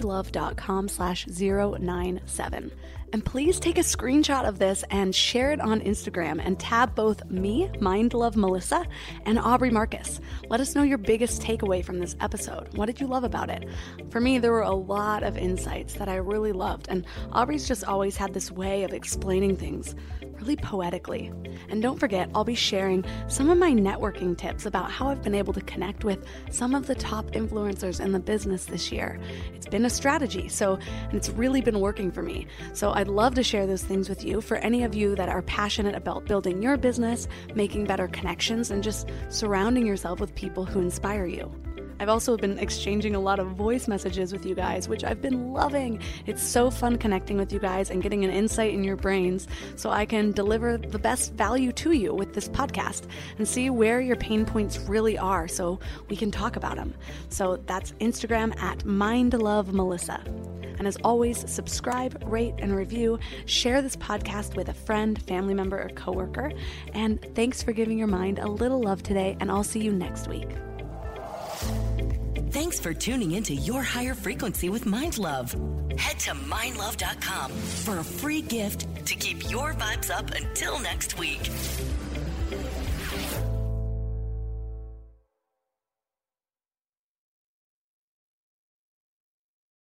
mindlove.com/097. And please take a screenshot of this and share it on Instagram and tag both me, Mindlove Melissa, and Aubrey Marcus. Let us know your biggest takeaway from this episode. What did you love about it? For me, there were a lot of insights that I really loved, and Aubrey's just always had this way of explaining things really poetically. And don't forget, I'll be sharing some of my networking tips about how I've been able to connect with some of the top influencers in the business this year. It's been a strategy, and it's really been working for me. So I'd love to share those things with you for any of you that are passionate about building your business, making better connections, and just surrounding yourself with people who inspire you. I've also been exchanging a lot of voice messages with you guys, which I've been loving. It's so fun connecting with you guys and getting an insight in your brains so I can deliver the best value to you with this podcast and see where your pain points really are so we can talk about them. So that's Instagram at MindLoveMelissa. And as always, subscribe, rate, and review. Share this podcast with a friend, family member, or coworker. And thanks for giving your mind a little love today, and I'll see you next week. Thanks for tuning into Your Higher Frequency with MindLove. Head to mindlove.com for a free gift to keep your vibes up until next week.